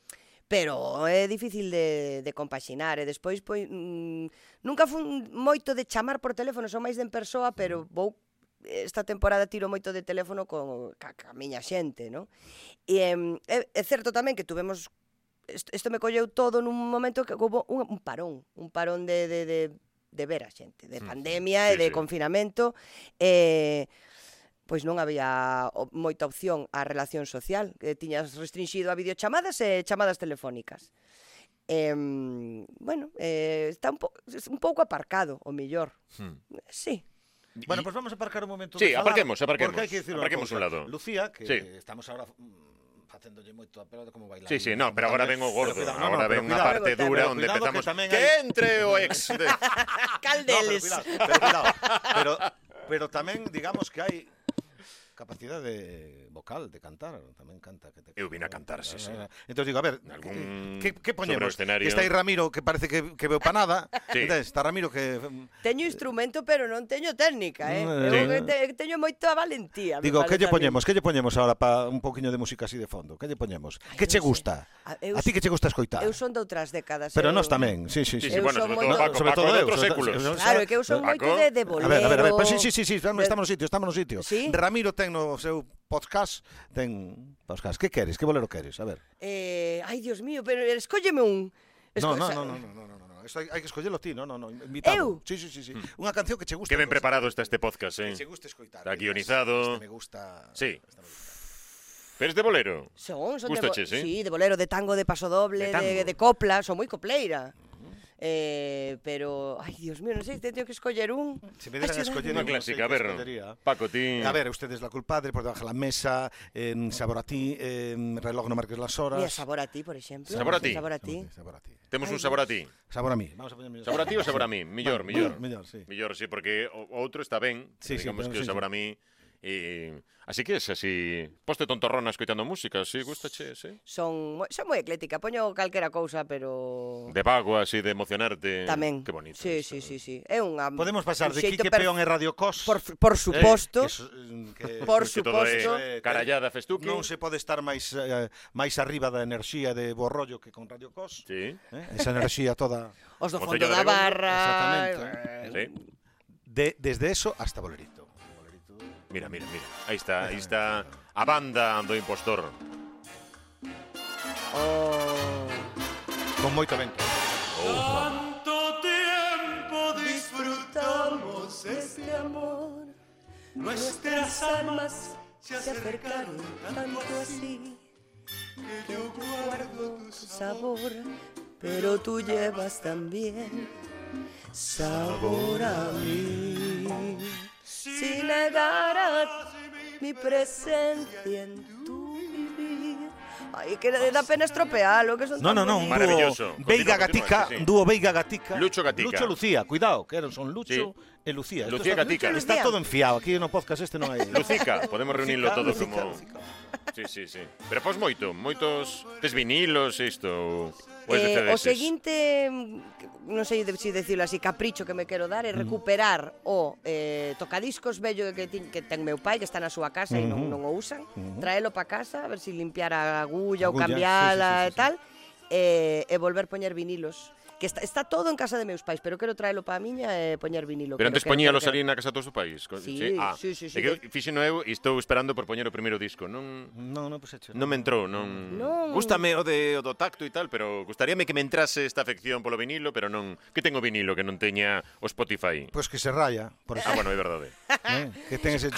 pero é difícil de, de compaxinar e despois pois, mm, nunca fun moito de chamar por teléfono, son máis de en persoa, pero vou esta temporada tiro moito de teléfono con ca, ca miña xente, non? E em, é, é certo tamén que tuvemos isto, isto me colleu todo nun momento que houve un, un parón, un parón de, de, de, de ver a xente, de Mm, pandemia sí, e de sí. confinamento, e pois non había o- moita opción á relación social, que tiñas restringido a videochamadas e chamadas telefónicas. Eh, bueno, eh, está un, po, un pouco aparcado, o mellor. Hmm. Sí. Bueno, pues vamos a aparcar un momento Sí, de falar, aparquemos, aparquemos. porque hai que decir unha Aparquemos cousa. un lado. Lucía, que Sí. estamos ahora mm, facéndolle moito a pelota como bailar. Sí, sí, no, pero agora ven o gordo, Pero cuidado, no, agora no, pero ven unha cuidado, parte pero dura cuidado, onde que empezamos tamén que hai- entre o ex de... No, pero Caldeles. cuidado, pero cuidado. Pero, pero tamén, digamos que hai capacidade vocal de cantar, tamén canta que te Eu vine a cantar, sí, sí. Entón digo, a ver, Algún que que sobre o poñemos? escenario. Que está aí Ramiro que parece que que veu pa nada. Sí. Entonces, está Ramiro que Teño instrumento, pero non teño técnica, eh? Mm, Eu sí. que te, teño moita valentía. me Digo, que lle parece a mí. poñemos? Que lle poñemos ahora para un poquinho de música así de fondo? Que lle poñemos? Ai, Que che non sei. gusta? A- eu A ti que che gusta escoitar? Eu son de outras décadas. Pero eu... nós tamén, sí, sí, sí. Sí, sí, Eu bueno, son sobre todo moito- Paco, Sobre Paco todo de eu, outros sobre- séculos. sobre- Claro, é que eu son Paco. moito de, de A bolero. ver, a ver, a ver, pues sí, sí, sí, sí, estamos, de- estamos no sitio, estamos no sitio. Sí? Ramiro ten no seu podcast, ten podcast. Que queres? Que bolero queres? A ver. Eh, ai, Dios mío, pero escólleme un. No, Esco- no, sa- no, no, no, no, no, no. Eso hai, hai que escollelo ti, no, no, no, invitado. Eu? Sí, sí, sí, sí. Unha canción que che guste. Que ben pues, preparado está este podcast, Que eh? che guste escoitar. Está Digas, guionizado. Este me gusta. Sí. este me gusta. Pero es de bolero. Son, son de, Gústache, bo- sí? sí, de bolero, de tango, de paso doble, De tango. de, de copla, son moi copleira. Eh, pero, ai, Dios mío, non sei, te teño que escoller un. Se me deran a Ai, escoller Unha eu non clásica, sei a ver. que escollería. Paco, ti... A ver, ustedes la culpadre, por debajo de la mesa, en Sabor a ti, en Reloj no marques las horas. Mira, sabor a ti, por exemplo. Sabor a ti. Sabor a ti. Sabor a ti. Temos Ai, un sabor a ti. Sabor a mí. Vamos a poner mellor. Sabor a ti ou sabor a mí? Millor, Vale, millor. Mellor, sí. Millor, sí, porque o o outro está ben. Sí, sí, digamos pero que o sí, sabor sí. a mí... E... Así que es así... Poste tontorrona escoitando música, sí, gustache, sí? Son, moi- son moi eclética, poño calquera cousa, pero... De vago, así, de emocionarte. Tamén. Que bonito. Sí, isto. sí, sí, sí. É unha Podemos pasar un de xeito Quique per- Peón e Radio Cos. Por, por suposto. Eh, que, so- que, Por Que todo suposto. é carallada festuki. Non se pode estar máis eh, máis arriba da enerxía de Borrollo que con Radio Cos. Sí. Eh? Esa enerxía toda Os do Concello fondo de da Abegondo. barra. Exactamente. eh, Sí. de, desde eso hasta Bolerito. Bolerito. Mira, mira, mira. Aí está, aí está a banda do impostor. Oh. Con moito vento. Tanto tiempo Disfrutamos este amor, nuestras almas se acercaron tanto así que yo guardo tu sabor pero tú llevas también sabor a mí. Sin negar a mi presencia en tu vivir. Ai, que da pena estropealo, que son No, tan no, no, un bonitos. Maravilloso. dúo Veiga Continúa, Gatica, continúa, sí, sí. un dúo Veiga Gatica. Lucho Gatica. Lucho Lucía, cuidado, que eran son Lucho e Lucía. Esto Lucía está, Gatica. Está Lucía. todo enfiado, aquí no podcast este non hai. Lucica, podemos reunirlo Lucica, todo Lucica, como... Lucica. Sí, sí, sí. Pero pos moito, moitos... Tes vinilos, isto... Ou es de Eh, C D S? o seguinte, mm, non sei de, si decirlo así, capricho que me quero dar é recuperar o eh, tocadiscos vello que, ti, que ten meu pai, que está na súa casa e non, non o usan, traelo pa casa, a ver se si limpiar a agulla ou Agulla, cambiala sí, sí, sí, e sí. tal, eh, e volver poñer vinilos. Que está, está todo en casa de meus pais, pero quero traelo pa miña e poñer vinilo. Pero quero, antes quero, poñíalos quero, ali quero. na casa todos do país? Co- Sí, Ah, sí, sí, sí, É que de- fixeno eu e estou esperando por poñer o primeiro disco. Non... No, no, pues hecho. Non me entrou, non... Non. Gústame o, de, o do tacto e tal, pero gustaríame que me entrase esta afección polo vinilo, pero non... Que tengo vinilo que non teña o Spotify? Pues que se raya, por Ah, eso. bueno, é verdade. ¿eh? Que ten ese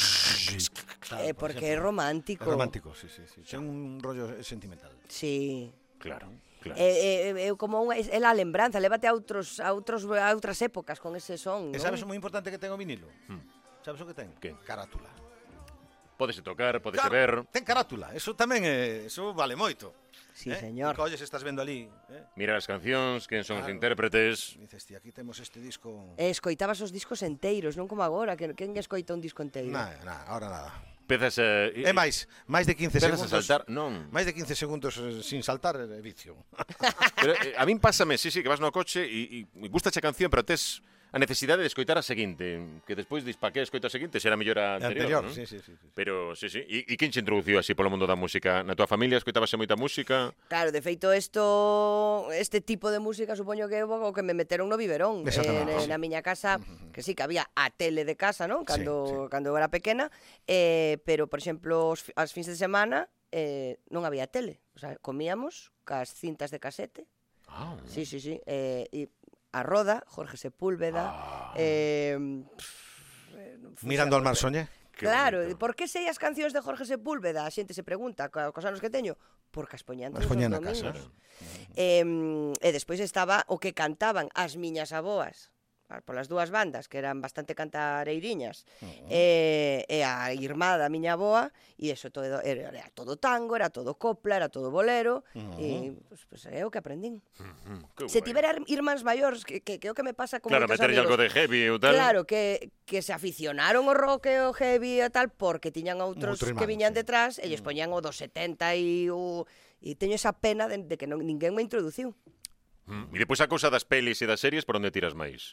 Eh, porque é romántico. É romántico, sí, sí, sí. Ten un rollo sentimental. Sí. Claro, claro. É, é, é como unha, é a lembranza, lévate a outros a outros a outras épocas con ese son, E non? sabes o moi importante que ten o vinilo? Sabes o que ten? Que? Carátula. Pódese tocar, pódese Claro, ver... ten carátula. Eso tamén é, eso vale moito. Sí, eh? señor. E colles, estás vendo ali, eh? Mira as cancións, quen son os Claro. intérpretes... Dices, ti, aquí temos este disco. E escoitabas os discos enteiros, non como agora, que quen escoita un disco enteiro? Nada, nada, ahora nada. Pezas a... É máis, máis de quince Pezas a segundos. saltar, non. Máis de quince segundos eh, sin saltar é vicio. Pero eh, a min pásame, sí, sí, que vas no coche e, e gustache a canción, pero tes a necesidade de escoitar a seguinte, que despois dis pa que escoita a seguinte, será mellor a anterior, Anterior, non? sí, sí, sí, sí. Pero, sí, sí. E, e quen che introduciu así polo mundo da música? Na tua familia escoitabase moita música? Claro, de feito isto, este tipo de música supoño que é o que me meteron no biberón. Exactamente, Eh, sí. na miña casa, que sí que había a tele de casa, non? Cando, Sí, sí. cando eu era pequena, eh, pero, por exemplo, os, fi- as fins de semana eh, non había tele. O sea, comíamos cas cintas de casete. Ah, Sí, sí, sí. Eh, e a Roda, Jorge Sepúlveda, Ah. eh, pff, eh, non fuxe Mirando a al mar volver. soñé. que Claro, bonito. por que sei as cancións de Jorge Sepúlveda? A xente se pregunta, co- cos anos que teño, porque as poñían As todos poñían os na casa. domingos. E, e despois estaba o que cantaban as miñas aboas, ah, polas dúas bandas, que eran bastante cantareiriñas, e, e a irmá da miña aboa, e eso todo, era, era todo tango, era todo copla, era todo bolero, e pues, pues, é o que aprendín. Mm, que Se guai. tivera irmáns maiores, que, que, que é o que me pasa con Claro, moitos meterlle amigos. algo de heavy ou tal. Claro, que, que se aficionaron ao rock e ao heavy e tal porque tiñan outros Outro que irmán, viñan sí. detrás e lles poñían o dos setenta e o e teño esa pena de, de que non, ninguén me introduciu. Mm. E depois a cousa das pelis e das series, por onde tiras máis?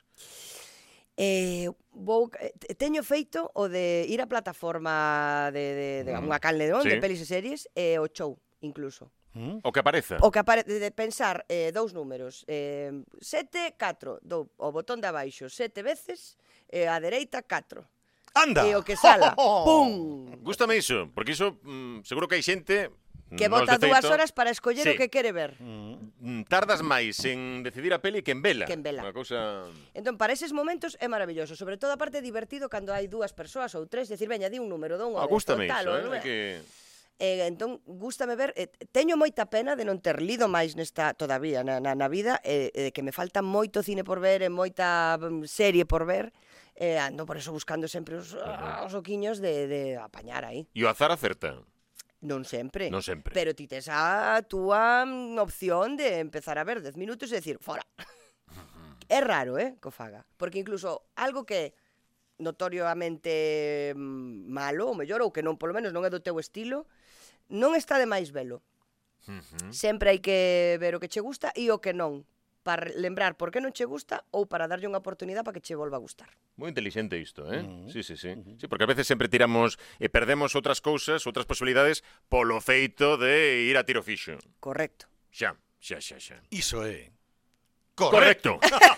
Eh, vou, eh, teño feito o de ir á plataforma de, de, de Mm. unha canle non? Sí. De pelis e series e o show incluso. O que apareza? O que apare de pensar eh, dous números, eh, sete, catro, dou o botón de abaixo sete veces e a dereita catro. Anda. E o que sala, pum! Gústame iso, porque iso mm, seguro que hai xente Que nós, bota de dúas feito, horas para escoller Sí. o que quere ver. mm, tardas máis en decidir a peli que en vela. Que en vela. Unha cousa... Entón, para eses momentos é maravilloso, sobre todo a parte divertido cando hai dúas persoas ou tres, decir, veña, di un número, dou unha Ah, gústame tal, iso, ou- eh? Hai que... Eh, entón, gústame ver, eh, teño moita pena de non ter lido máis nesta todavía na, na, na vida, e eh, eh, que me falta moito cine por ver e moita mm, serie por ver, eh, ando por eso buscando sempre os, ah, os oquiños de, de apañar aí. E o azar acerta. Non sempre. Non sempre. Pero ti tes a túa mm, opción de empezar a ver dez minutos e decir, fora. É raro, eh, que o faga. Porque incluso algo que é notoriamente mm, malo, ou mellor, ou que non, polo menos non é do teu estilo, non está de máis velo. Uh-huh. Sempre hai que ver o que che gusta e o que non, para lembrar por que non che gusta ou para darlle unha oportunidade para que che volva a gustar. Moi inteligente isto, eh? Mm. Sí, sí, sí. Sí, porque a veces sempre tiramos e perdemos outras cousas, outras posibilidades polo feito de ir a tiro fixo. Correcto. Xa, xa, xa, xa. Iso é. Correcto.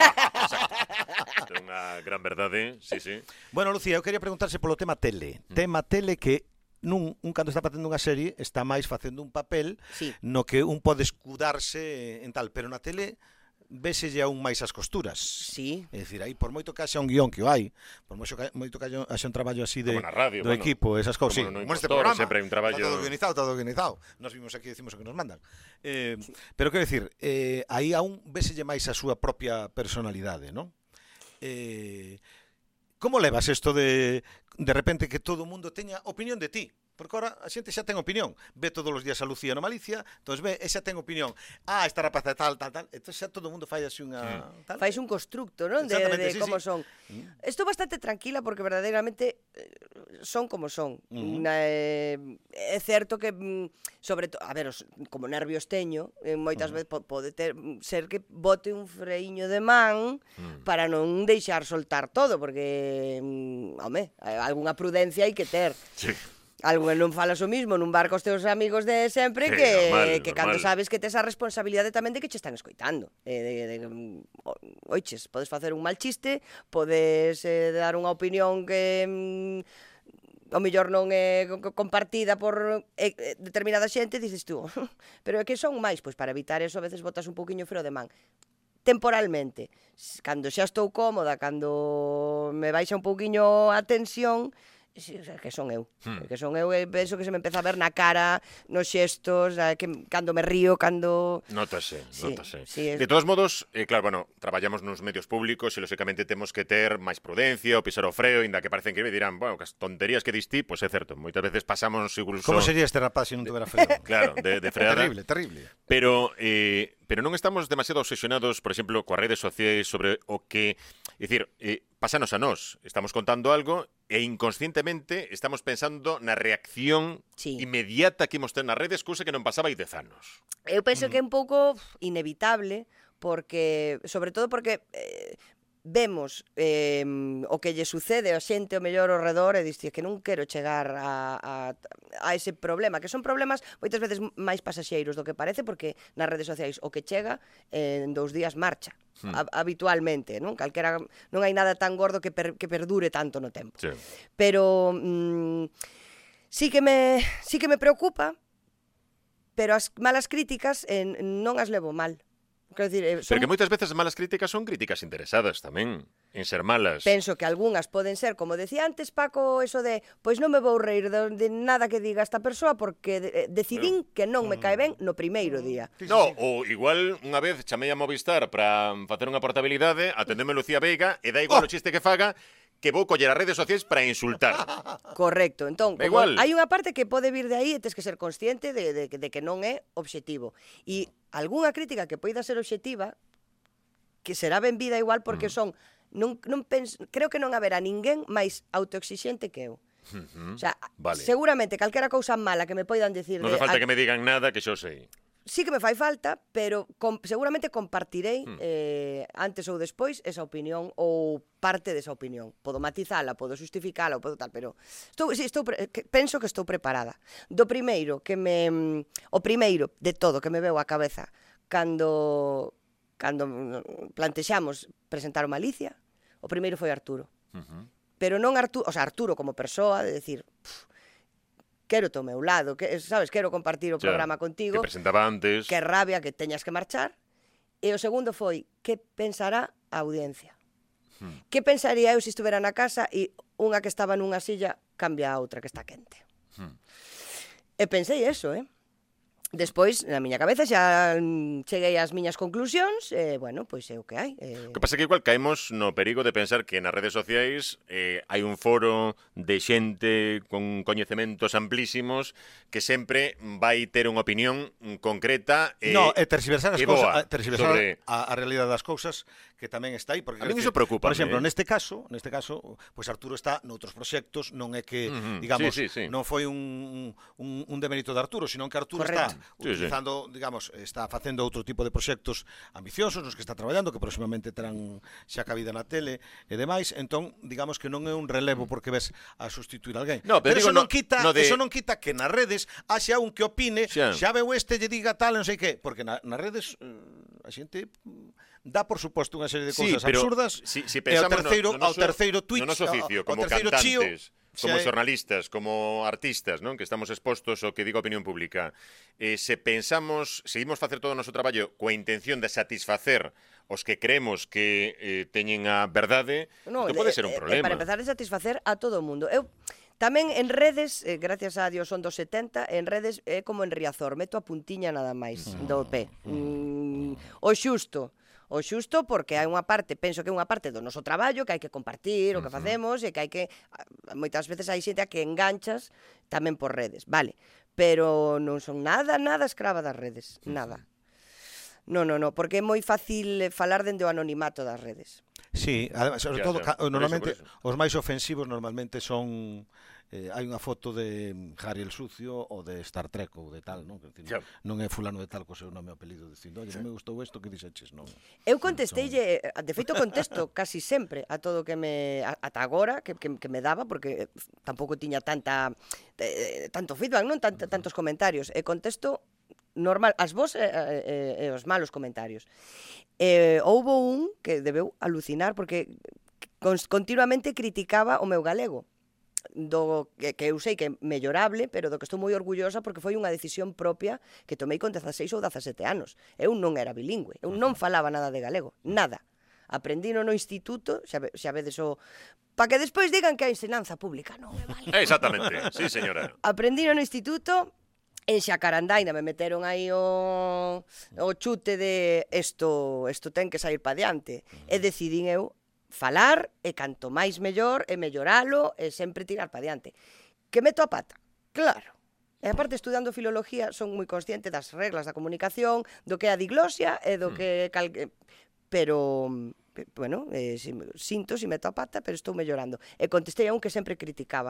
Exacto. É unha gran verdade, sí, sí. Bueno, Lucía, eu quería preguntarse polo tema tele. Tema tele que nun, un cando está facendo unha serie está máis facendo un papel Sí. no que un pode escudarse en tal, pero na tele véselle aún máis as costuras. Sí. É dicir, aí por moito que haxa un guión que o hai, por moito que, moito que haxa un traballo así de, Como na radio, do bueno, equipo, esas cousas. como no Como neste Impostor, programa, sempre hai un traballo- está todo guionizado, está todo guionizado. Nos vimos aquí e decimos o que nos mandan. Eh, pero quero dicir, eh, aí aún véselle máis a súa propia personalidade, non? Eh, como levas isto de de repente que todo o mundo teña opinión de ti? Porque agora a xente xa ten opinión. Ve todos os días a Lucía no Malicia, entón ve, e xa ten opinión. Ah, esta rapaza é tal, tal, tal. Entón xa todo o mundo fai así unha... Tal. Fais un constructo, non? De, Exactamente, de sí, como sí. son. Estou bastante tranquila porque verdadeiramente eh, son como son. Uh-huh. Na, eh, é certo que mm, sobre todo, a ver, os, como nervios teño, eh, moitas uh-huh. veces po, pode ter ser que bote un freiño de man uh-huh. para non deixar soltar todo, porque mm, home, algunha prudencia hai que ter. Sí. Algo que non falas o mismo nun bar cos teus amigos de sempre Sí, que, normal, que normal. cando sabes que tes a responsabilidade tamén de que che están escoitando. Eh, de, de, de, oiches, podes facer un mal chiste, podes eh, dar unha opinión que mm, o mellor non é compartida por eh, determinada xente, dices tú, pero é que son máis, pois para evitar eso a veces botas un pouquiño freo de man. Temporalmente, cando xa estou cómoda, cando me baixa un pouquiño a tensión, sí, o sea, que son eu, hmm. que son eu e penso que se me empeza a ver na cara, nos xestos, que cando me río, cando... Notase, sí, notase. Sí, es... De todos modos, eh, claro, bueno, traballamos nos medios públicos e, lógicamente, temos que ter máis prudencia, o pisar o freo, inda que parece increíble, dirán, bueno, que as tonterías que distí, pois pues é certo, moitas veces pasamos incluso... Como sería este rapaz se non tuvera freo? Claro, de, de freada. Terrible, terrible. Pero, eh, pero non estamos demasiado obsesionados, por exemplo, coas redes sociais sobre o que... É dicir, eh, pásanos a nós, estamos contando algo e inconscientemente estamos pensando na reacción sí. inmediata que imos ter nas redes, cousa que non pasaba hai dez anos. Eu penso mm. que é un pouco inevitable, porque, sobre todo porque... Eh, vemos eh, o que lle sucede a xente ao mellor ao redor e diste que non quero chegar a, a, a ese problema, que son problemas moitas veces máis pasaxeiros do que parece, porque nas redes sociais o que chega eh, en dous días marcha, hmm. a, habitualmente, non? Calquera, non hai nada tan gordo que, per, que perdure tanto no tempo. Sí. Pero mm, sí que me sí que me preocupa, pero as malas críticas eh, non as levo mal. Quero dicir, eh, son... Pero que moitas veces as malas críticas son críticas interesadas tamén, en ser malas. Penso que algunhas poden ser, como decía antes Paco, eso de, pois non me vou reír de, de nada que diga esta persoa porque de, decidín no. que non me cae ben no primeiro día. No, ou igual unha vez chamei a Movistar para facer unha portabilidade, atendeme Lucía Veiga e da igual oh. o chiste que faga, que vou coller as redes sociais para insultar. Correcto, entón, como igual. hai unha parte que pode vir de aí e tens que ser consciente de, de, de que non é objetivo. E algunha crítica que poida ser obxectiva, que será ben vida igual porque mm. son, non, non pens, creo que non haberá ninguén máis autoexixente que eu. Uh-huh. O sea, vale. seguramente calquera cousa mala que me poidan decir... Non de, falta a... que me digan nada, que xo sei. Sí que me fai falta, pero com, seguramente compartirei hmm. eh, antes ou despois esa opinión ou parte desa opinión. Podo matizala, podo justificala, podo tal, pero estou, sí, estou pre, que, penso que estou preparada. Do primeiro que me o primeiro de todo que me veu á cabeza cando cando plantexamos presentar o Malicia, o primeiro foi Arturo. Uh-huh. Pero non Arturo, o sea, Arturo como persoa de decir, pff, quero to meu lado, que, sabes, quero compartir o programa contigo. Que presentaba antes. Que rabia que teñas que marchar. E o segundo foi, que pensará a audiencia? Hmm. Que pensaría eu se estuvera na casa e unha que estaba nunha silla cambia a outra que está quente? Hmm. E pensei eso, eh? Despois, na miña cabeza, xa cheguei ás miñas conclusións, e, bueno, pois é o que hai. Eh... O que pasa é que igual caemos no perigo de pensar que nas redes sociais eh, hai un foro de xente con coñecementos amplísimos que sempre vai ter unha opinión concreta e No, e tergiversar as cousas, tergiversar sobre... a, a realidade das cousas que tamén está aí, porque a mí iso preocupa. Por exemplo, eh? neste caso, neste caso, pois Arturo está noutros proxectos, non é que, uh-huh. digamos, sí, sí, sí. non foi un, un, un demérito de Arturo, sino que Arturo Correcto. está sí, utilizando, sí. digamos, está facendo outro tipo de proxectos ambiciosos nos que está traballando, que próximamente terán xa cabida na tele e demais, entón, digamos que non é un relevo porque ves a sustituir alguén. No, pero, pero digo, eso non no, quita, no de... eso non quita que nas redes haxa un que opine, xa, xa veu este lle diga tal, non sei que, porque na, nas redes a xente dá por suposto unha serie de cousas sí, pero absurdas si, si e ao terceiro, no, no ao terceiro Twitch, no noso oficio, ao como terceiro cantantes, chío, como hai- xornalistas, como artistas, non? Que estamos expostos ao que diga a opinión pública, eh, se pensamos, seguimos facer todo o noso traballo coa intención de satisfacer os que creemos que eh, teñen a verdade, No, isto pode de- ser un eh, problema. Para empezar, de satisfacer a todo o mundo. Eu tamén en redes, eh, gracias a Dios son dos setenta, en redes é como en Riazor, meto a puntiña nada máis do pé. Mm, o xusto. O xusto porque hai unha parte, penso que é unha parte do noso traballo que hai que compartir o que facemos e que hai que, a- moitas veces hai xente a que enganchas tamén por redes, vale, pero non son nada, nada escrava das redes, nada. No, no, no, porque é moi fácil eh, falar dende o anonimato das redes. Sí, además, sobre Ya, todo, ya, ca- por eso, normalmente, por eso. os máis ofensivos normalmente son... Eh, hai unha foto de Harry el Sucio ou de Star Trek ou de tal, non? Que, decir, Ya. non é fulano de tal co seu nome e apelido dicindo, oye, non me gustou isto que dixeches, non? Eu contesteille, eh, de feito contesto casi sempre a todo que me a- ata agora que, que, que me daba porque eh, tampouco tiña tanta eh, tanto feedback, non Tant, tantos comentarios, e contesto normal as vos e, e, e os malos comentarios. Eh, houbo un que debeu alucinar porque cons, continuamente criticaba o meu galego do que, que eu sei que é mellorable, pero do que estou moi orgullosa porque foi unha decisión propia que tomei con dezaseis ou dezasete anos. Eu non era bilingüe, eu non falaba nada de galego, nada. Aprendino no instituto, xa, ve- xa vedes o... Pa que despois digan que a ensinanza pública non me vale. Eh, Exactamente, sí, señora. Aprendino no instituto, en Xacarandaina me meteron aí o, o chute de isto, isto ten que sair pa diante. E decidín eu falar, e canto máis mellor, e melloralo, e sempre tirar pa diante. Que meto a pata? Claro. E aparte, estudando filoloxía, son moi consciente das reglas da comunicación, do que é a diglosia e do que... Cal... Pero, pe- bueno, eh, si, sinto si meto a pata, pero estou mellorando. E contestei a un que sempre criticaba.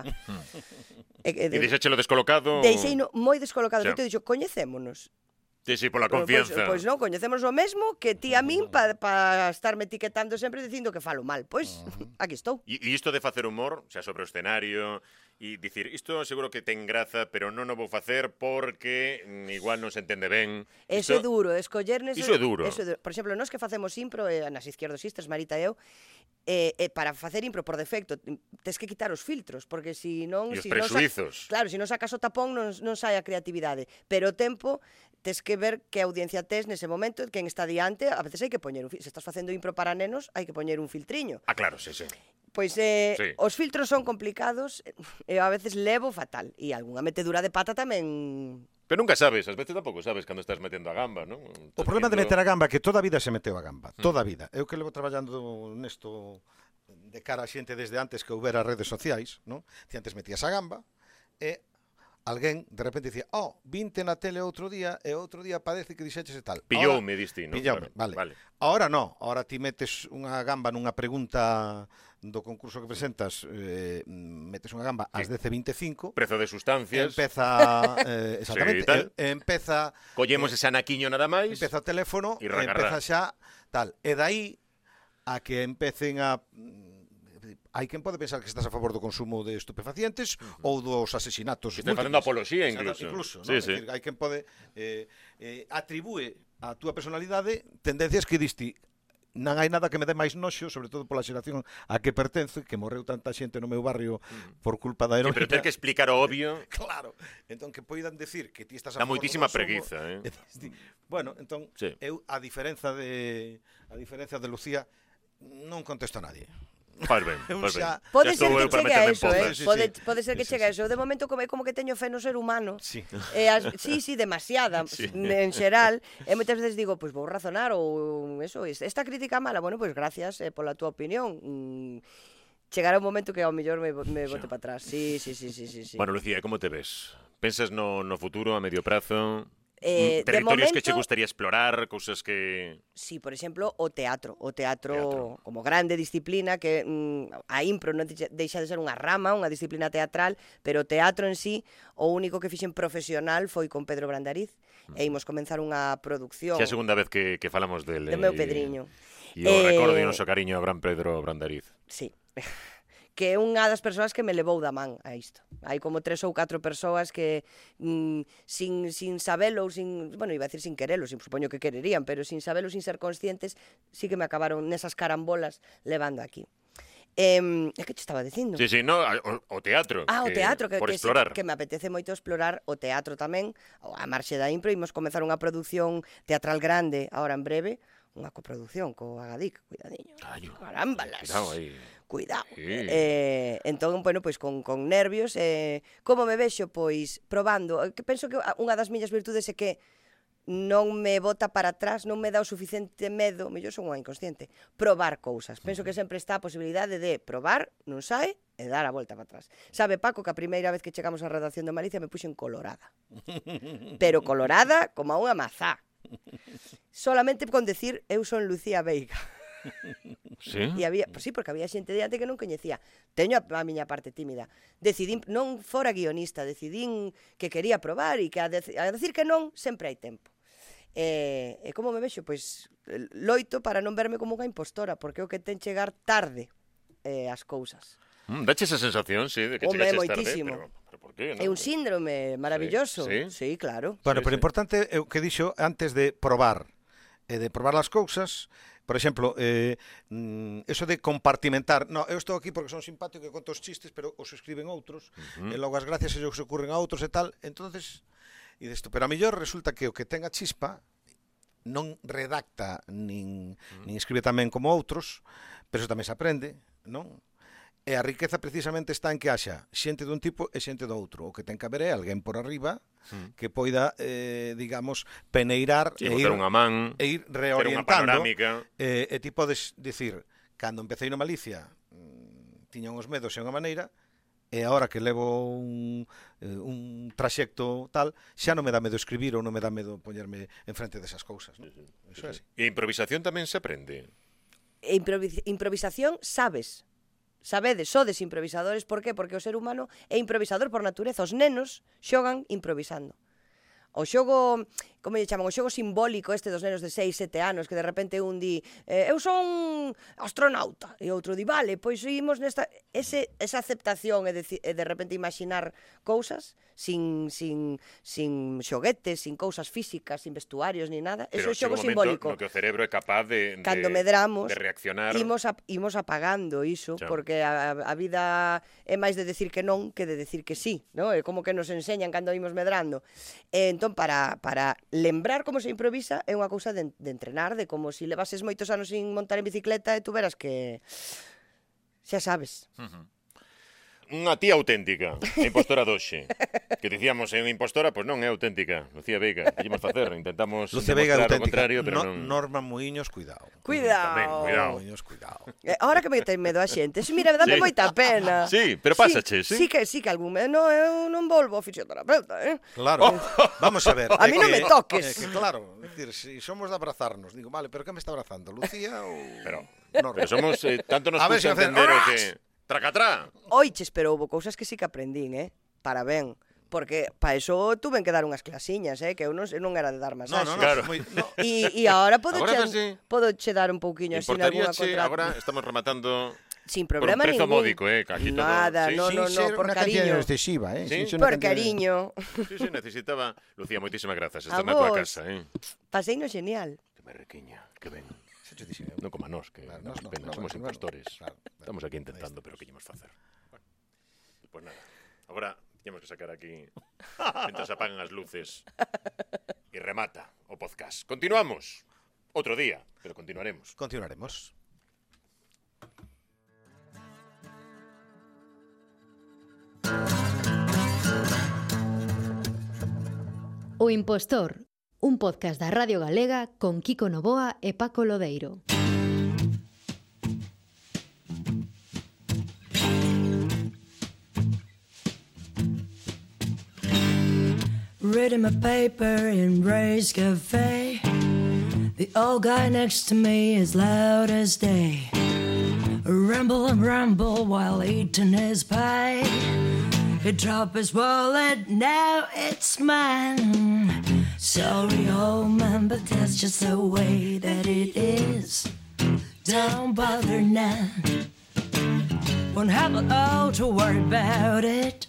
e, e, E deixéchelo descolocado... Deixei no, moi descolocado. Xa. Feito, dixo, coñecémonos. Sí, sí, pola Pois, confianza. pois non, coñecemos o mesmo que ti a min para pa estarme etiquetando sempre dicindo que falo mal. Pois, aquí estou. E e isto de facer humor, xa sobre o escenario, e dicir, isto seguro que ten graza, pero non o vou facer porque mm, igual non se entende ben. Eso é Isto- duro, escoller neso... Iso é duro. Eso é duro. Por exemplo, nós que facemos impro, eh, nas izquierdosistas, Marita e eu, eh, eh, para facer impro por defecto, tes que quitar os filtros, porque si non... E os si non prexuizos. Claro, se non sacas o tapón non, non sai a creatividade. Pero o tempo, tes que ver que audiencia tes nese momento, quen está diante, a veces hai que poñer un filtro. Se estás facendo impro para nenos, hai que poñer un filtriño. Ah, claro, sí, sí. Pois eh, Sí. os filtros son complicados e a veces levo fatal. E algunha metedura de pata tamén... Pero nunca sabes, ás veces tampouco sabes cando estás metendo a gamba, non? O problema de meter a gamba é que toda a vida se meteu a gamba, toda a vida. Eu que levo traballando nesto de cara a xente desde antes que houbera redes sociais, non? Si antes metías a gamba e alguén de repente dicía, oh, vinte na tele outro día e outro día parece que dixeches e tal. Pilloume, diste, non? Pilloume, Claro, vale. Ahora no, ahora ti metes unha gamba nunha pregunta do concurso que presentas, eh, metes unha gamba ás dez e vinte e cinco, Prezo de sustancias. empeza, eh, exactamente, Sí, tal. e- empeza Collemos ese anaquiño nada máis. empeza o teléfono E e racarrá. empeza xa tal. E dai a que empecen a hai quen pode pensar que estás a favor do consumo de estupefacientes uh -huh. ou dos asesinatos Que están facendo múltiples. apoloxía, O sea, incluso. incluso, Sí, ¿no? sí. É dicir, hai quen pode eh, eh, atribúe a túa personalidade tendencias que diste non hai nada que me dé máis noxo, sobre todo pola xeración a que pertenzo, que morreu tanta xente no meu barrio por culpa da Sí, heroína. pero ter que explicar o obvio. Claro, entón que poidan decir que ti estás a Dá favor do moitísima consumo, preguiza, eh. e ti- Bueno, entón, Sí. eu, a diferenza de a diferenza de Lucía, non contesto a nadie. Faz ben, Eu faz ben. xa- Pode Xa ser estou que eu para chegue a meterme en eso, eh? pozas. Sí, sí, Pode, sí. pode ser que Sí, chegue sí, a eso. De momento, como, como que teño fe no ser humano. Sí. E as, sí, sí, demasiada, Sí. en xeral. E moitas veces digo, pois pues, vou razonar ou eso, esta crítica mala, bueno, pois pues, gracias eh, pola túa opinión. Mm, chegará un momento que ao mellor me, me bote para atrás. Sí, sí, sí, sí, sí, sí. Bueno, Lucía, como te ves? Pensas no, no futuro, a medio prazo? Eh, Mm, Territorios de que che momento- gustaría explorar, cousas que... Sí, por exemplo, o teatro. O teatro, Teatro. como grande disciplina, que mm, a impro non deixa deixa de ser unha rama, unha disciplina teatral, pero o teatro en sí, o único que fixen profesional foi con Pedro Brandariz, e imos comenzar unha producción Xa é a segunda vez que, que falamos del... do meu Pedriño. E o Eh, recordo e o noso cariño ao gran Pedro Brandariz. Sí. Que é unha das persoas que me levou da man a isto. Hai como tres ou catro persoas que mm, sin, sin sabelo, sin, bueno, iba a decir sin querelo, sin, supoño que quererían, pero sin sabelo, sin ser conscientes, sí que me acabaron nesas carambolas levando aquí. Eh, é que te estaba dicindo? Sí, sí, no, o, o teatro. Ah, o que, teatro, que, por que, explorar. sí, que me apetece moito explorar o teatro tamén. A marxe da impro, imos comezar unha produción teatral grande, agora en breve, unha coproducción co Agadic, cuidadiño. Callo. Carámbalas. Cuidado aí. Cuidado. Sí. Eh, entón, bueno, pois con, con nervios, eh, como me vexo, pois, probando. Que penso que unha das miñas virtudes é que non me bota para atrás, non me dá o suficiente medo, mellor son unha inconsciente, probar cousas. Penso que sempre está a posibilidade de probar, non sai, e dar a volta para atrás. Sabe, Paco, que a primeira vez que chegamos á redacción de Malicia me puxen colorada. Pero colorada como a unha mazá. Solamente con decir eu son Lucía Veiga. Sí? E había, pues sí, porque había xente diante que non coñecía. Teño a, a miña parte tímida. Decidín, non fora guionista, decidín que quería probar e que a, dec a decir que non sempre hai tempo. E, e como me vexo? Pois loito para non verme como unha impostora, porque é o que ten chegar tarde eh, as cousas. Mm, dache esa sensación, sí, de que Home, chegaches moitísimo. tarde, pero, pero por qué, É no? un síndrome maravilloso. Sí, sí sí. claro. Bueno, Sí, pero sí. importante é o que dixo antes de probar, e de probar as cousas. Por exemplo, eh, mm, eso de compartimentar. No, eu estou aquí porque son simpático e conto os chistes, pero os escriben outros, Ujú. e logo as gracias se os ocurren a outros e tal. Entonces, e desto, pero a mellor resulta que o que ten a chispa non redacta nin, nin escribe tamén como outros, pero eso tamén se aprende, non? E a riqueza precisamente está en que haxa xente dun tipo e xente do outro. O que ten que haber é alguén por arriba Mm. que poida, eh, digamos, peneirar Sí, e ir, botar unha man, e ir ter unha reorientando. panorámica. E, e ti podes dicir, cando empecé no Malicia, mm, tiña uns medos e unha maneira, e agora que levo un, eh, un traxecto tal, xa non me dá medo escribir ou non me dá medo poñerme en frente desas cousas, non? Eso é así. E a improvisación tamén se aprende. E improvis improvisación sabes. Sabedes, sodes improvisadores, por qué? Porque o ser humano é improvisador por natureza. Os nenos xogan improvisando. O xogo, como lle chaman, o xogo simbólico este dos nenos de seis, sete anos, que de repente un di, eh, eu son astronauta, e outro di, vale, pois imos nesta... Ese, esa aceptación e de, e de repente imaginar cousas sin, sin, sin xoguetes, sin cousas físicas, sin vestuarios, ni nada, eso é chega xogo un momento simbólico. no que o cerebro é capaz de, de, Cando medramos, de reaccionar. imos, ap imos apagando iso, Xa. porque a, a vida é máis de decir que non que de decir que sí, ¿no? É como que nos enseñan cando imos medrando. E entón, para, para lembrar como se improvisa, é unha cousa de, de entrenar, de como si levases moitos anos sin montar en bicicleta e tu veras que... Xa sabes. Unha tía auténtica, a impostora doxe. Que dicíamos, é unha impostora, pois non é auténtica. Lucía Veiga, que íamos facer? Intentamos Luce Veiga demostrar o auténtica. contrario, pero no, non... Norma Muiños, cuidado. Cuidado. Tamén, cuidado. Muiños, cuidado. Eh, ahora que me ten medo a xente, si, mira, dame Sí. moita pena. Sí, pero pásache, sí? Sí que, sí que algún... No, eu non volvo a fisioterapeuta, eh? Claro, vamos a ver. A é mí non que- me toques. é que claro, é dicir, si somos de abrazarnos, digo, vale, pero que me está abrazando? Lucía ou Pero, Norma? pero somos... Eh, tanto nos A ver, custa se hacen- entender o que... Tracatrá! Oiches, pero houve cousas que sí que aprendín, eh? Para ben. Porque pa eso tuven que dar unhas clasiñas, eh? Que eu non, eu non era de dar No, masaxe. no, no, Claro. moi, no. E, e agora podo Agora che, sí. podo che dar un pouquiño así nalgúna Importaríache, contra... agora estamos rematando Sin por un problema prezo ningún. módico, eh, que aquí todo- Nada, sí, no, Sin no, no, ser por unha cantidad cariño. excesiva, eh? Sí? Sin ser unha Por cantidad- cariño. Sí, sí, necesitaba... Lucía, moitísimas grazas. A Estás na tua vos. casa, eh? Pasei no genial. Que me requiña, que ben. Xa te dixen eu. Non como a nós, que Claro, damos nós no, pena, no, somos bueno, impostores. claro, claro. Estamos aquí intentando, pero que íamos facer? Bueno, pues nada, agora temos que sacar aquí mientras apagan as luces e remata o podcast. Continuamos outro día, pero continuaremos. Continuaremos. O Impostor, un podcast da Radio Galega con Kiko Novoa e Paco Lodeiro. Reading my paper in Ray's Cafe. The old guy next to me is loud as day. Rumble and rumble while eating his pie. He dropped his wallet, now it's mine. Sorry, old man, but that's just the way that it is. Don't bother now. Won't have all to worry about it.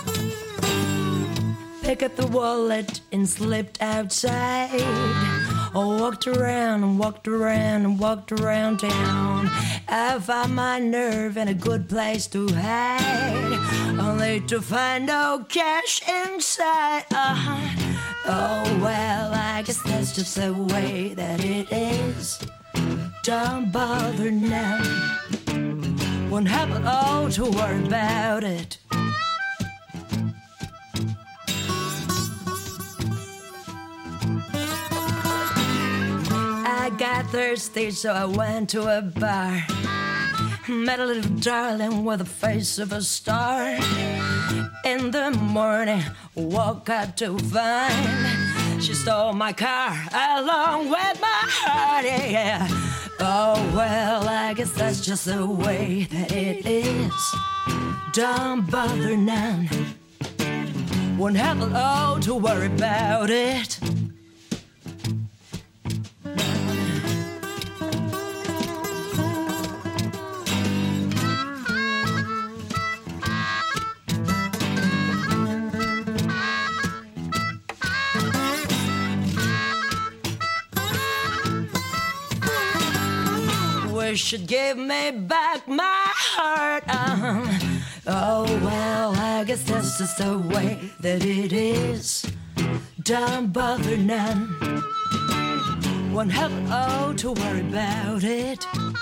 Picked up the wallet and slipped outside. I walked around and walked around and walked around town. I found my nerve in a good place to hide, only to find no cash inside. Uh-huh. Oh well, I guess that's just the way that it is. Don't bother now. Won't have it all to worry about it. I got thirsty, so I went to a bar. Met a little darling with the face of a star. In the morning, woke up to find she stole my car along with my heart, yeah. Oh, well, I guess that's just the way that it is. Don't bother now. Won't have it all to worry about it. Wish you'd give me back my heart. Um, oh, well, I guess that's just the way that it is. Don't bother none. Won't have it all to worry about it.